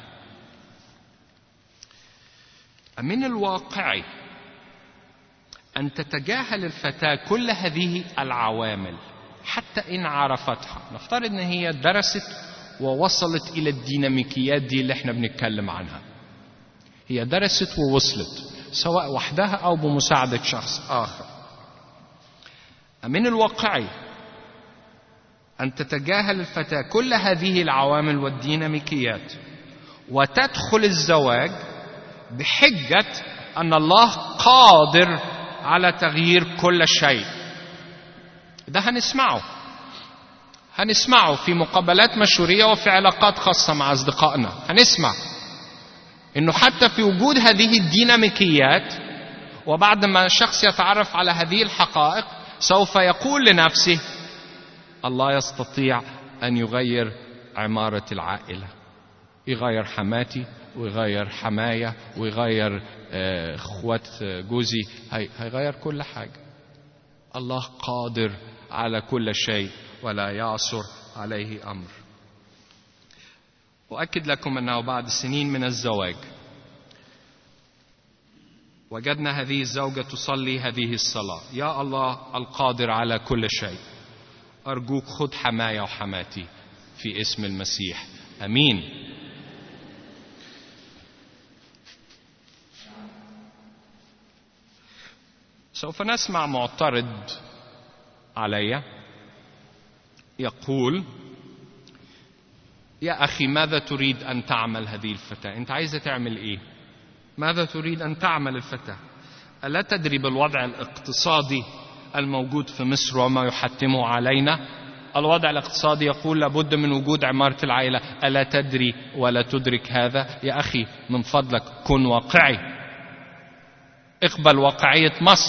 من الواقعي أن تتجاهل الفتاة كل هذه العوامل حتى إن عرفتها؟ نفترض أن هي درست ووصلت إلى الديناميكيات دي اللي احنا بنتكلم عنها. هي درست ووصلت، سواء وحدها أو بمساعدة شخص آخر. من الواقعي أن تتجاهل الفتاة كل هذه العوامل والديناميكيات وتدخل الزواج بحجة أن الله قادر على تغيير كل شيء. ده هنسمعه هنسمعه في مقابلات مشورية وفي علاقات خاصة مع أصدقائنا. هنسمع إنه حتى في وجود هذه الديناميكيات وبعد ما الشخص يتعرف على هذه الحقائق سوف يقول لنفسه الله يستطيع أن يغير عمارة العائلة، يغير حماتي ويغير حماية ويغير اخوات جوزي، هيغير كل حاجة. الله قادر على كل شيء ولا يعصر عليه أمر. أؤكد لكم أنه بعد سنين من الزواج وجدنا هذه الزوجة تصلي هذه الصلاة: يا الله القادر على كل شيء، أرجوك خذ حماية وحماتي في اسم المسيح، أمين. سوف نسمع معترض علي يقول: يا أخي ماذا تريد أن تعمل هذه الفتاة؟ أنت عايزة تعمل إيه؟ ماذا تريد أن تعمل الفتاة؟ ألا تدري بالوضع الاقتصادي الموجود في مصر وما يحتمه علينا؟ الوضع الاقتصادي يقول لابد من وجود عمارة العائلة. ألا تدري ولا تدرك هذا؟ يا أخي من فضلك كن واقعي، اقبل واقعية مصر.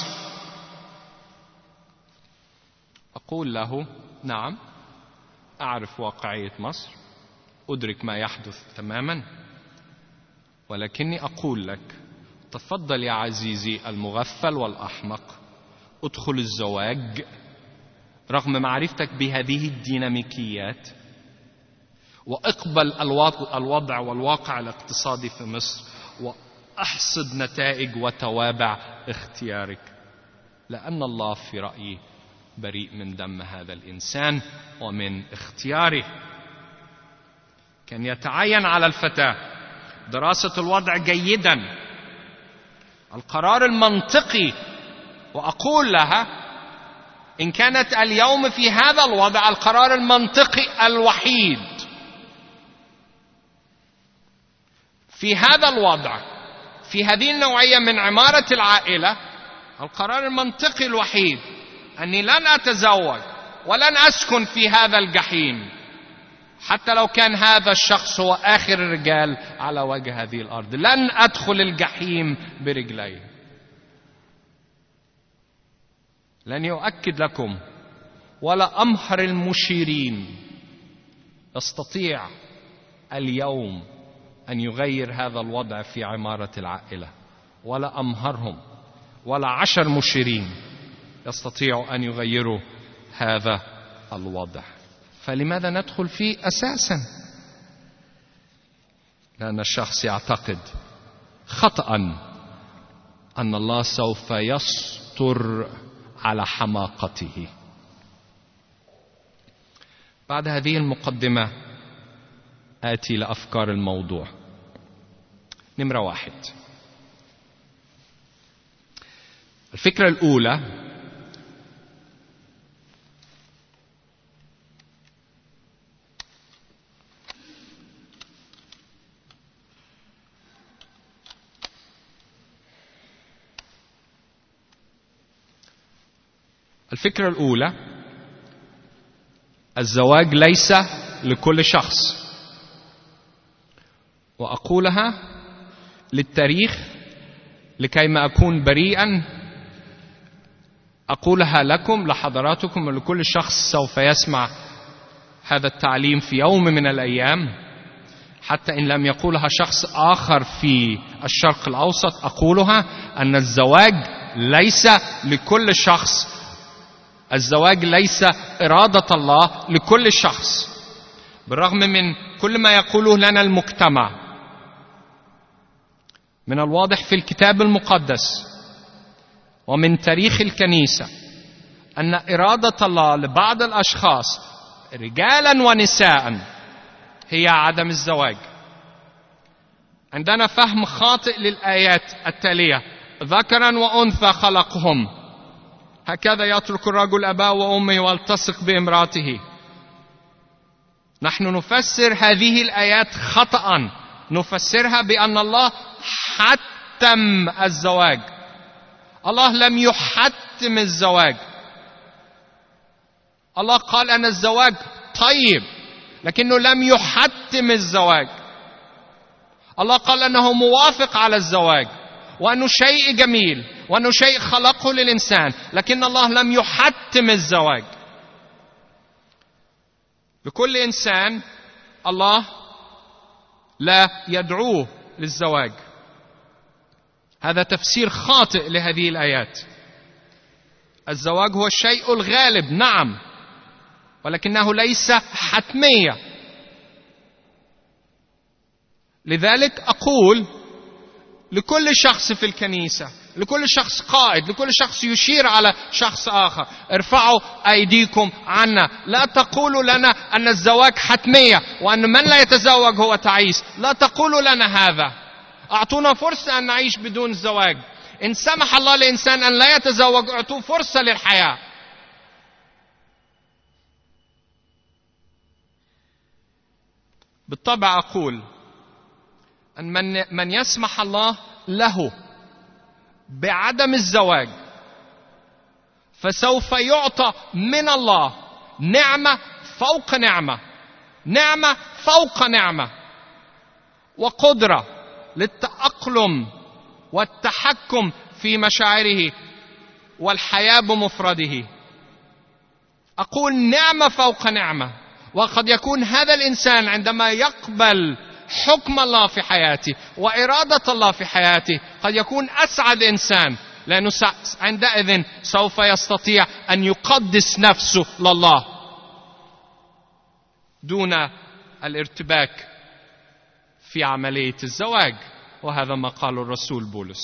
أقول له: نعم أعرف واقعية مصر، أدرك ما يحدث تماما، ولكني أقول لك تفضل يا عزيزي المغفل والأحمق، ادخل الزواج رغم معرفتك بهذه الديناميكيات، وأقبل الوضع والواقع الاقتصادي في مصر، وأحصد نتائج وتوابع اختيارك، لأن الله في رأيي بريء من دم هذا الإنسان ومن اختياره. كان يتعين على الفتاة دراسة الوضع جيدا، القرار المنطقي، وأقول لها إن كانت اليوم في هذا الوضع القرار المنطقي الوحيد في هذا الوضع في هذه النوعية من عمارة العائلة، القرار المنطقي الوحيد أني لن أتزوج ولن أسكن في هذا الجحيم حتى لو كان هذا الشخص هو آخر الرجال على وجه هذه الأرض. لن أدخل الجحيم برجلي. لن يؤكد لكم ولا أمهر المشيرين يستطيع اليوم أن يغير هذا الوضع في عمارة العائلة، ولا أمهرهم ولا عشر مشيرين يستطيعوا أن يغيروا هذا الوضع. فلماذا ندخل فيه أساسا؟ لأن الشخص يعتقد خطأ أن الله سوف يستر على حماقته. بعد هذه المقدمة آتي لأفكار الموضوع. نمرة واحد، الفكرة الأولى: الفكرة الأولى الزواج ليس لكل شخص، وأقولها للتاريخ لكي ما أكون بريئا، أقولها لكم لحضراتكم ولكل شخص سوف يسمع هذا التعليم في يوم من الأيام، حتى إن لم يقولها شخص آخر في الشرق الأوسط، أقولها أن الزواج ليس لكل شخص. الزواج ليس إرادة الله لكل شخص، بالرغم من كل ما يقوله لنا المجتمع. من الواضح في الكتاب المقدس ومن تاريخ الكنيسة أن إرادة الله لبعض الأشخاص رجالا ونساء هي عدم الزواج. عندنا فهم خاطئ للآيات التالية: ذكرا وأنثى خلقهم. هكذا يترك الرجل أباه وأمه والتصق بامرأته. نحن نفسر هذه الآيات خطأ، نفسرها بأن الله حتم الزواج. الله لم يحتم الزواج. الله قال أن الزواج طيب، لكنه لم يحتم الزواج. الله قال أنه موافق على الزواج، وأنه شيء جميل، وأنه شيء خلقه للإنسان، لكن الله لم يحتم الزواج. لكل إنسان الله لا يدعوه للزواج. هذا تفسير خاطئ لهذه الآيات. الزواج هو الشيء الغالب، نعم، ولكنه ليس حتمية. لذلك أقول لكل شخص في الكنيسة، لكل شخص قائد، لكل شخص يشير على شخص آخر: ارفعوا أيديكم عنا. لا تقولوا لنا أن الزواج حتمية وأن من لا يتزوج هو تعيس. لا تقولوا لنا هذا. أعطونا فرصة أن نعيش بدون زواج. إن سمح الله لإنسان أن لا يتزوج، أعطوه فرصة للحياة. بالطبع أقول أن من, من يسمح الله له بعدم الزواج فسوف يعطى من الله نعمة فوق نعمة، نعمة فوق نعمة، وقدرة للتأقلم والتحكم في مشاعره والحياة بمفرده. أقول نعمة فوق نعمة. وقد يكون هذا الإنسان عندما يقبل حكم الله في حياته وإرادة الله في حياته قد يكون أسعد إنسان، لأنه عندئذ سوف يستطيع أن يقدس نفسه لله دون الارتباك في عملية الزواج. وهذا ما قاله الرسول بولس.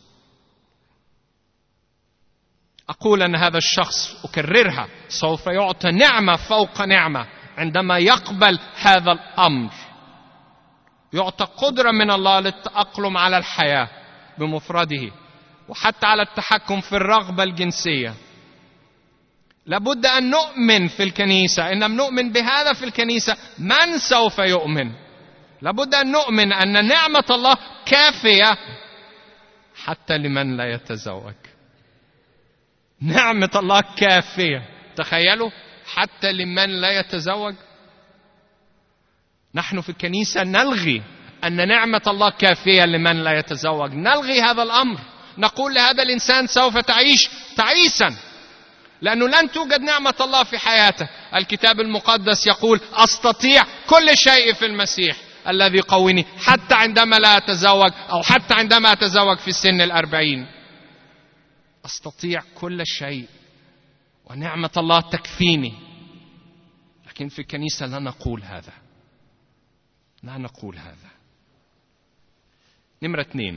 أقول أن هذا الشخص، أكررها، سوف يعطى نعمة فوق نعمة عندما يقبل هذا الأمر. يعطى قدرة من الله للتأقلم على الحياة بمفرده، وحتى على التحكم في الرغبة الجنسية. لابد أن نؤمن في الكنيسة. إن لم نؤمن بهذا في الكنيسة، من سوف يؤمن؟ لابد أن نؤمن أن نعمة الله كافية حتى لمن لا يتزوج. نعمة الله كافية، تخيلوا، حتى لمن لا يتزوج. نحن في الكنيسة نلغي أن نعمة الله كافية لمن لا يتزوج. نلغي هذا الأمر. نقول لهذا الإنسان سوف تعيش تعيسا، لأنه لن توجد نعمة الله في حياته. الكتاب المقدس يقول: أستطيع كل شيء في المسيح الذي يقويني، حتى عندما لا أتزوج، أو حتى عندما أتزوج في سن الأربعين. أستطيع كل شيء ونعمة الله تكفيني. لكن في الكنيسة لا نقول هذا، لا نقول هذا. نمرة اثنين،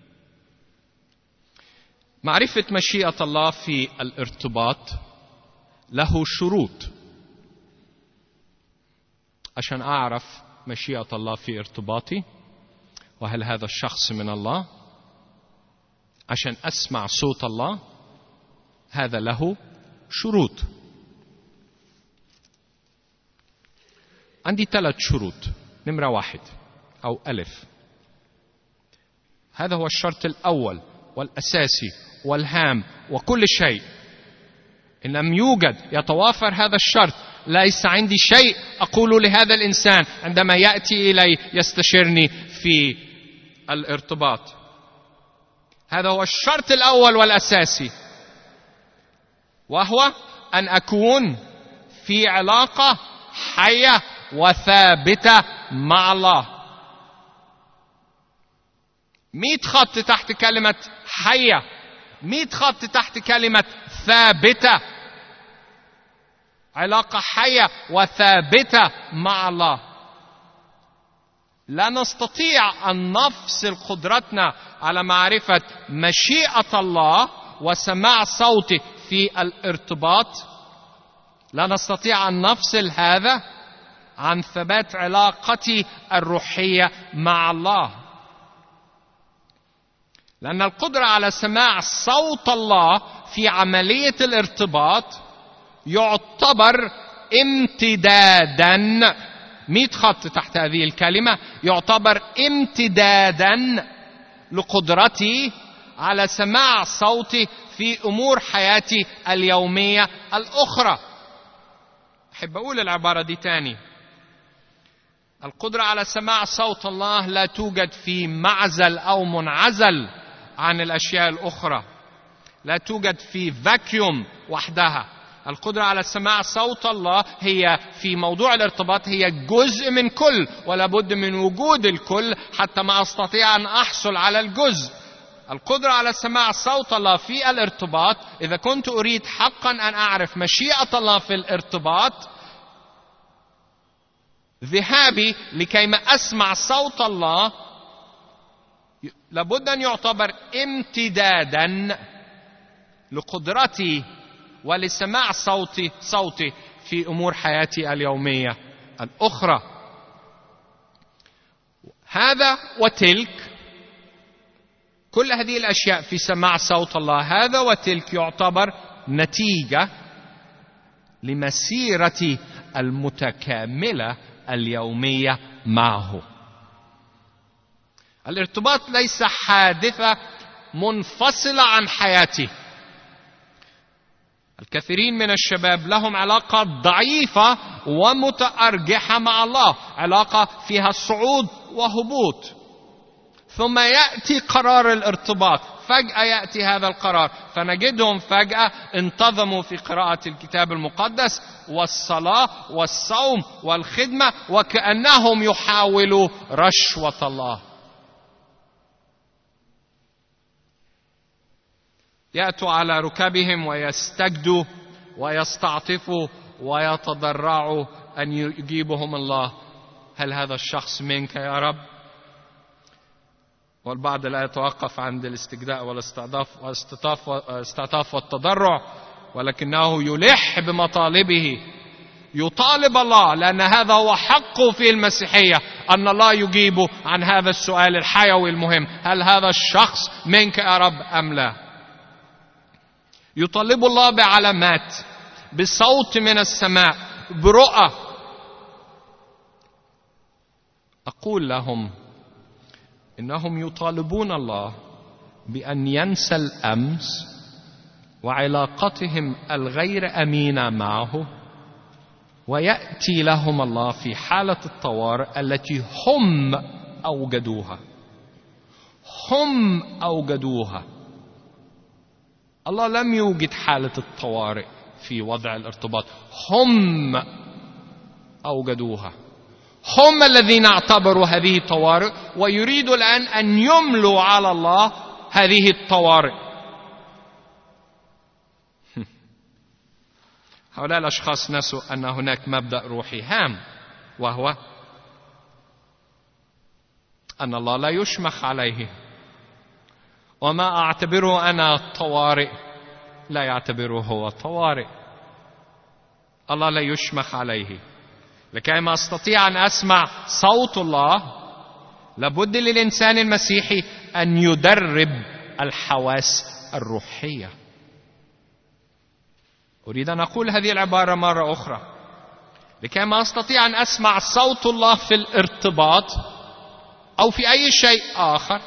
معرفة مشيئة الله في الارتباط له شروط. عشان أعرف مشيئة الله في ارتباطي وهل هذا الشخص من الله، عشان أسمع صوت الله، هذا له شروط. عندي ثلاث شروط. نمرة واحد أو ألف، هذا هو الشرط الأول والأساسي والهام وكل شيء. إن لم يوجد يتوافر هذا الشرط، ليس عندي شيء أقول لهذا الإنسان عندما يأتي إلي يستشيرني في الارتباط. هذا هو الشرط الأول والأساسي، وهو أن أكون في علاقة حية وثابتة مع الله. مئة خط تحت كلمة حية، مئة خط تحت كلمة ثابتة. علاقة حية وثابتة مع الله. لا نستطيع أن نفصل قدرتنا على معرفة مشيئة الله وسماع صوته في الارتباط. لا نستطيع أن نفصل هذا عن ثبات علاقتي الروحية مع الله. لأن القدرة على سماع صوت الله في عملية الارتباط يعتبر امتدادا، مئة خط تحت هذه الكلمة، يعتبر امتدادا لقدرتي على سماع صوتي في أمور حياتي اليومية الأخرى. أحب أقول العبارة دي تاني. القدرة على سماع صوت الله لا توجد في معزل أو منعزل عن الأشياء الأخرى، لا توجد في فاكيوم وحدها. القدرة على سماع صوت الله هي في موضوع الارتباط هي جزء من كل، ولا بد من وجود الكل حتى ما أستطيع أن أحصل على الجزء. القدرة على سماع صوت الله في الارتباط، إذا كنت أريد حقا أن أعرف مشيئة الله في الارتباط، ذهابي لكيما أسمع صوت الله لابد أن يعتبر امتدادا لقدرتي ولسماع صوتي صوتي في أمور حياتي اليومية الأخرى. هذا وتلك، كل هذه الأشياء في سماع صوت الله، هذا وتلك يعتبر نتيجة لمسيرتي المتكاملة اليومية معه. الارتباط ليس حادثة منفصلة عن حياتي. الكثيرين من الشباب لهم علاقة ضعيفة ومتأرجحة مع الله، علاقة فيها صعود وهبوط، ثم يأتي قرار الارتباط، فجأة يأتي هذا القرار، فنجدهم فجأة انتظموا في قراءة الكتاب المقدس والصلاة والصوم والخدمة، وكأنهم يحاولوا رشوة الله. يأتوا على ركبهم ويستجدوا ويستعطفوا ويتضرعوا أن يجيبهم الله. هل هذا الشخص منك يا رب؟ والبعض لا يتوقف عند الاستجداء والاستعطاف والاستعطاف والتضرع، ولكنه يلح بمطالبه، يطالب الله، لأن هذا هو حقه في المسيحية، أن الله يجيبه عن هذا السؤال الحيوي المهم: هل هذا الشخص منك يا رب أم لا؟ يطالب الله بعلامات، بصوت من السماء، برؤى. أقول لهم إنهم يطالبون الله بأن ينسى الأمس وعلاقتهم الغير أمينة معه، ويأتي لهم الله في حالة الطوارئ التي هم أوجدوها. هم أوجدوها. الله لم يوجد حالة الطوارئ في وضع الارتباط، هم أوجدوها. هم الذين اعتبروا هذه الطوارئ ويريدوا الآن أن يملوا على الله هذه الطوارئ. هؤلاء الأشخاص نسوا أن هناك مبدأ روحي هام، وهو أن الله لا يشمخ عليه، وما أعتبره أنا طوارئ لا يعتبره هو طوارئ. الله لا يشمخ عليه. لكي ما أستطيع أن أسمع صوت الله لابد للإنسان المسيحي أن يدرب الحواس الروحية. أريد أن أقول هذه العبارة مرة أخرى. لكي ما أستطيع أن أسمع صوت الله في الارتباط أو في أي شيء آخر،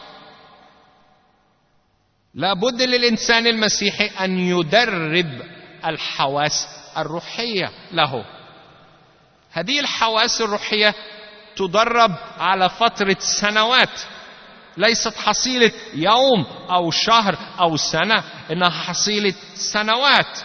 لابد للإنسان المسيحي أن يدرب الحواس الروحية له. هذه الحواس الروحية تدرب على فترة سنوات، ليست حصيلة يوم أو شهر أو سنة، إنها حصيلة سنوات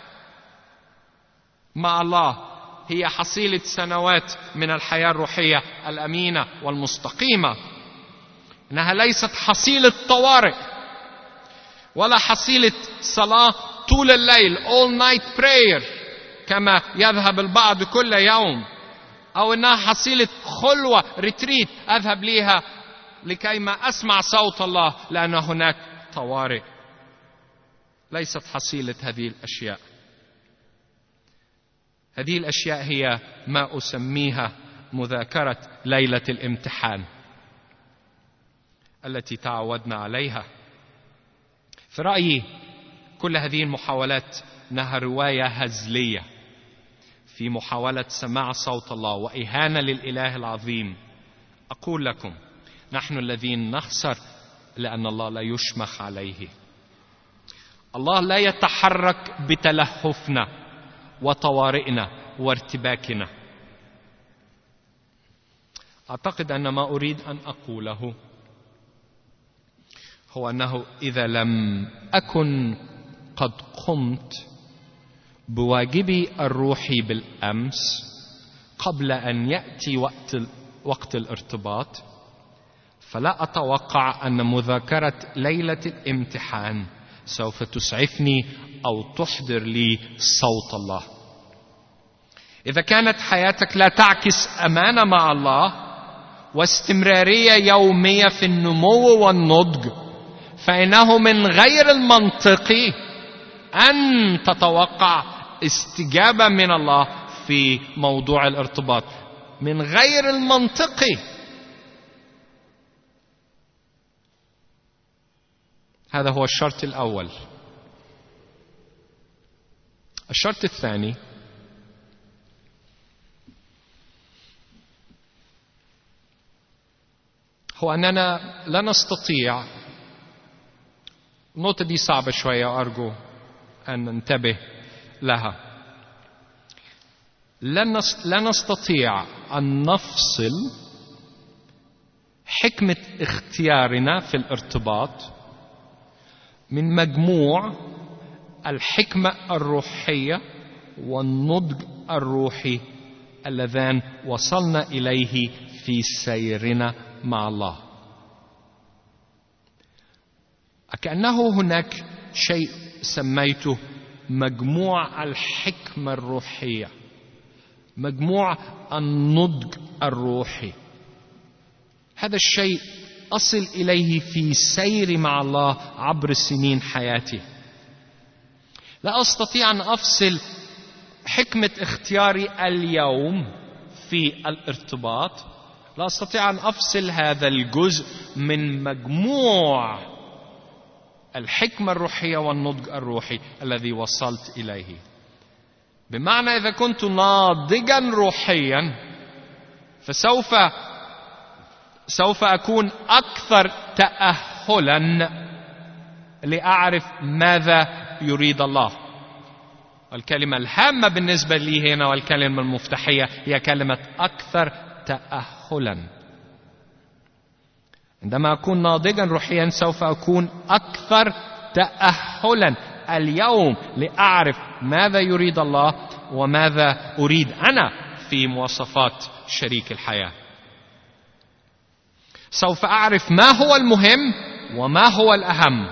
مع الله. هي حصيلة سنوات من الحياة الروحية الأمينة والمستقيمة. إنها ليست حصيلة طوارئ، ولا حصيلة صلاة طول الليل all night prayer كما يذهب البعض كل يوم، أو إنها حصيلة خلوة ريتريت أذهب ليها لكي ما أسمع صوت الله لأن هناك طوارئ. ليست حصيلة هذه الأشياء. هذه الأشياء هي ما أسميها مذاكرة ليلة الامتحان التي تعودنا عليها. في رأيي كل هذه المحاولات إنها رواية هزلية في محاولة سماع صوت الله وإهانة للإله العظيم. أقول لكم نحن الذين نخسر لأن الله لا يشمخ عليه. الله لا يتحرك بتلهفنا وطوارئنا وارتباكنا. أعتقد أن ما أريد أن أقوله هو أنه إذا لم أكن قد قمت بواجبي الروحي بالأمس قبل أن يأتي وقت وقت الارتباط، فلا أتوقع أن مذاكرة ليلة الامتحان سوف تسعفني أو تحضر لي صوت الله. إذا كانت حياتك لا تعكس أمانة مع الله واستمرارية يومية في النمو والنضج، فإنه من غير المنطقي أن تتوقع استجابة من الله في موضوع الارتباط. من غير المنطقي. هذا هو الشرط الأول. الشرط الثاني هو أننا لا نستطيع، النقطة دي صعبة شوية أرجو أن ننتبه لها، لا نستطيع أن نفصل حكمة اختيارنا في الارتباط من مجموع الحكمة الروحية والنضج الروحي اللذان وصلنا إليه في سيرنا مع الله. كأنه هناك شيء سميته مجموع الحكمة الروحية، مجموع النضج الروحي. هذا الشيء أصل إليه في سيري مع الله عبر سنين حياتي. لا أستطيع أن أفصل حكمة اختياري اليوم في الارتباط، لا أستطيع أن أفصل هذا الجزء من مجموع الحكمة الروحية والنضج الروحي الذي وصلت إليه. بمعنى إذا كنت ناضجا روحيا فسوف سوف أكون أكثر تأهلا لأعرف ماذا يريد الله. الكلمة الهامة بالنسبة لي هنا والكلمة المفتاحية هي كلمة أكثر تأهلا. عندما أكون ناضجا روحيا سوف أكون أكثر تأهلا اليوم لأعرف ماذا يريد الله وماذا أريد أنا في مواصفات شريك الحياة. سوف أعرف ما هو المهم وما هو الأهم.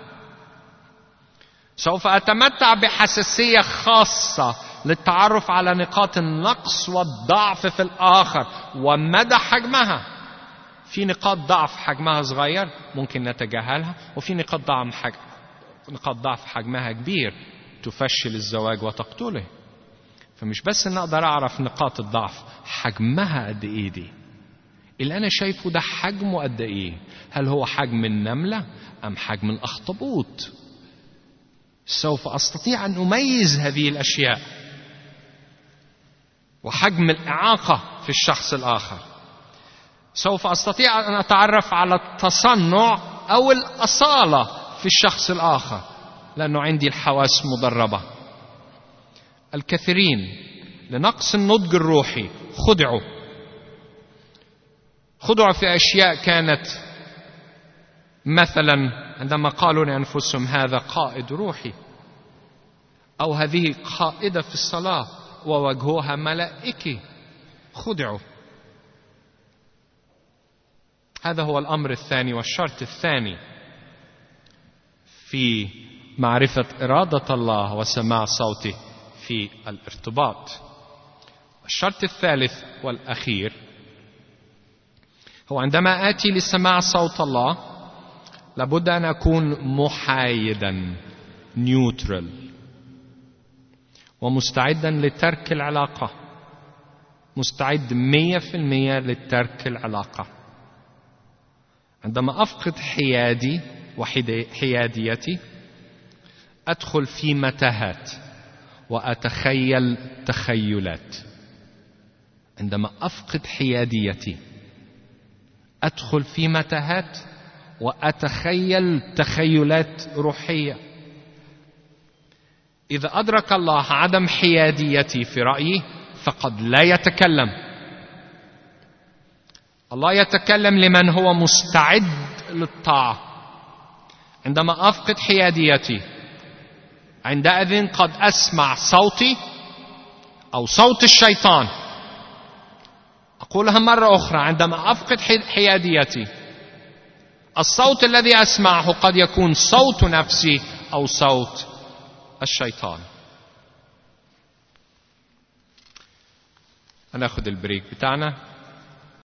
سوف أتمتع بحساسية خاصة للتعرف على نقاط النقص والضعف في الآخر ومدى حجمها. في نقاط ضعف حجمها صغير ممكن نتجاهلها، وفي نقاط ضعف حج... نقاط ضعف حجمها كبير تفشل الزواج وتقتله. فمش بس ان اقدر اعرف نقاط الضعف حجمها قد ايه، دي اللي انا شايفه ده حجمه قد ايه. هل هو حجم النملة ام حجم الاخطبوط؟ سوف استطيع ان اميز هذه الاشياء. وحجم الاعاقة في الشخص الاخر. سوف استطيع ان اتعرف على التصنع او الاصالة في الشخص الاخر لانه عندي الحواس مدربة. الكثيرين لنقص النضج الروحي خدعوا خدعوا في اشياء كانت مثلا عندما قالوا لانفسهم هذا قائد روحي او هذه قائدة في الصلاة ووجهها ملائكي. خدعوا. هذا هو الأمر الثاني والشرط الثاني في معرفة إرادة الله وسماع صوته في الارتباط. الشرط الثالث والأخير هو عندما آتي لسماع صوت الله لابد أن أكون محايدا نيوترال ومستعدا لترك العلاقة. مستعد مية في المية لترك العلاقة. عندما أفقد حيادي وحياديتي أدخل في متاهات وأتخيل تخيلات. عندما أفقد حياديتي أدخل في متاهات وأتخيل تخيلات روحية. إذا أدرك الله عدم حياديتي في رأيي فقد لا يتكلم. الله يتكلم لمن هو مستعد للطاعة. عندما أفقد حياديتي عندئذ قد أسمع صوتي أو صوت الشيطان. أقولها مرة أخرى، عندما أفقد حياديتي الصوت الذي أسمعه قد يكون صوت نفسي أو صوت الشيطان. هناخد البريك بتاعنا.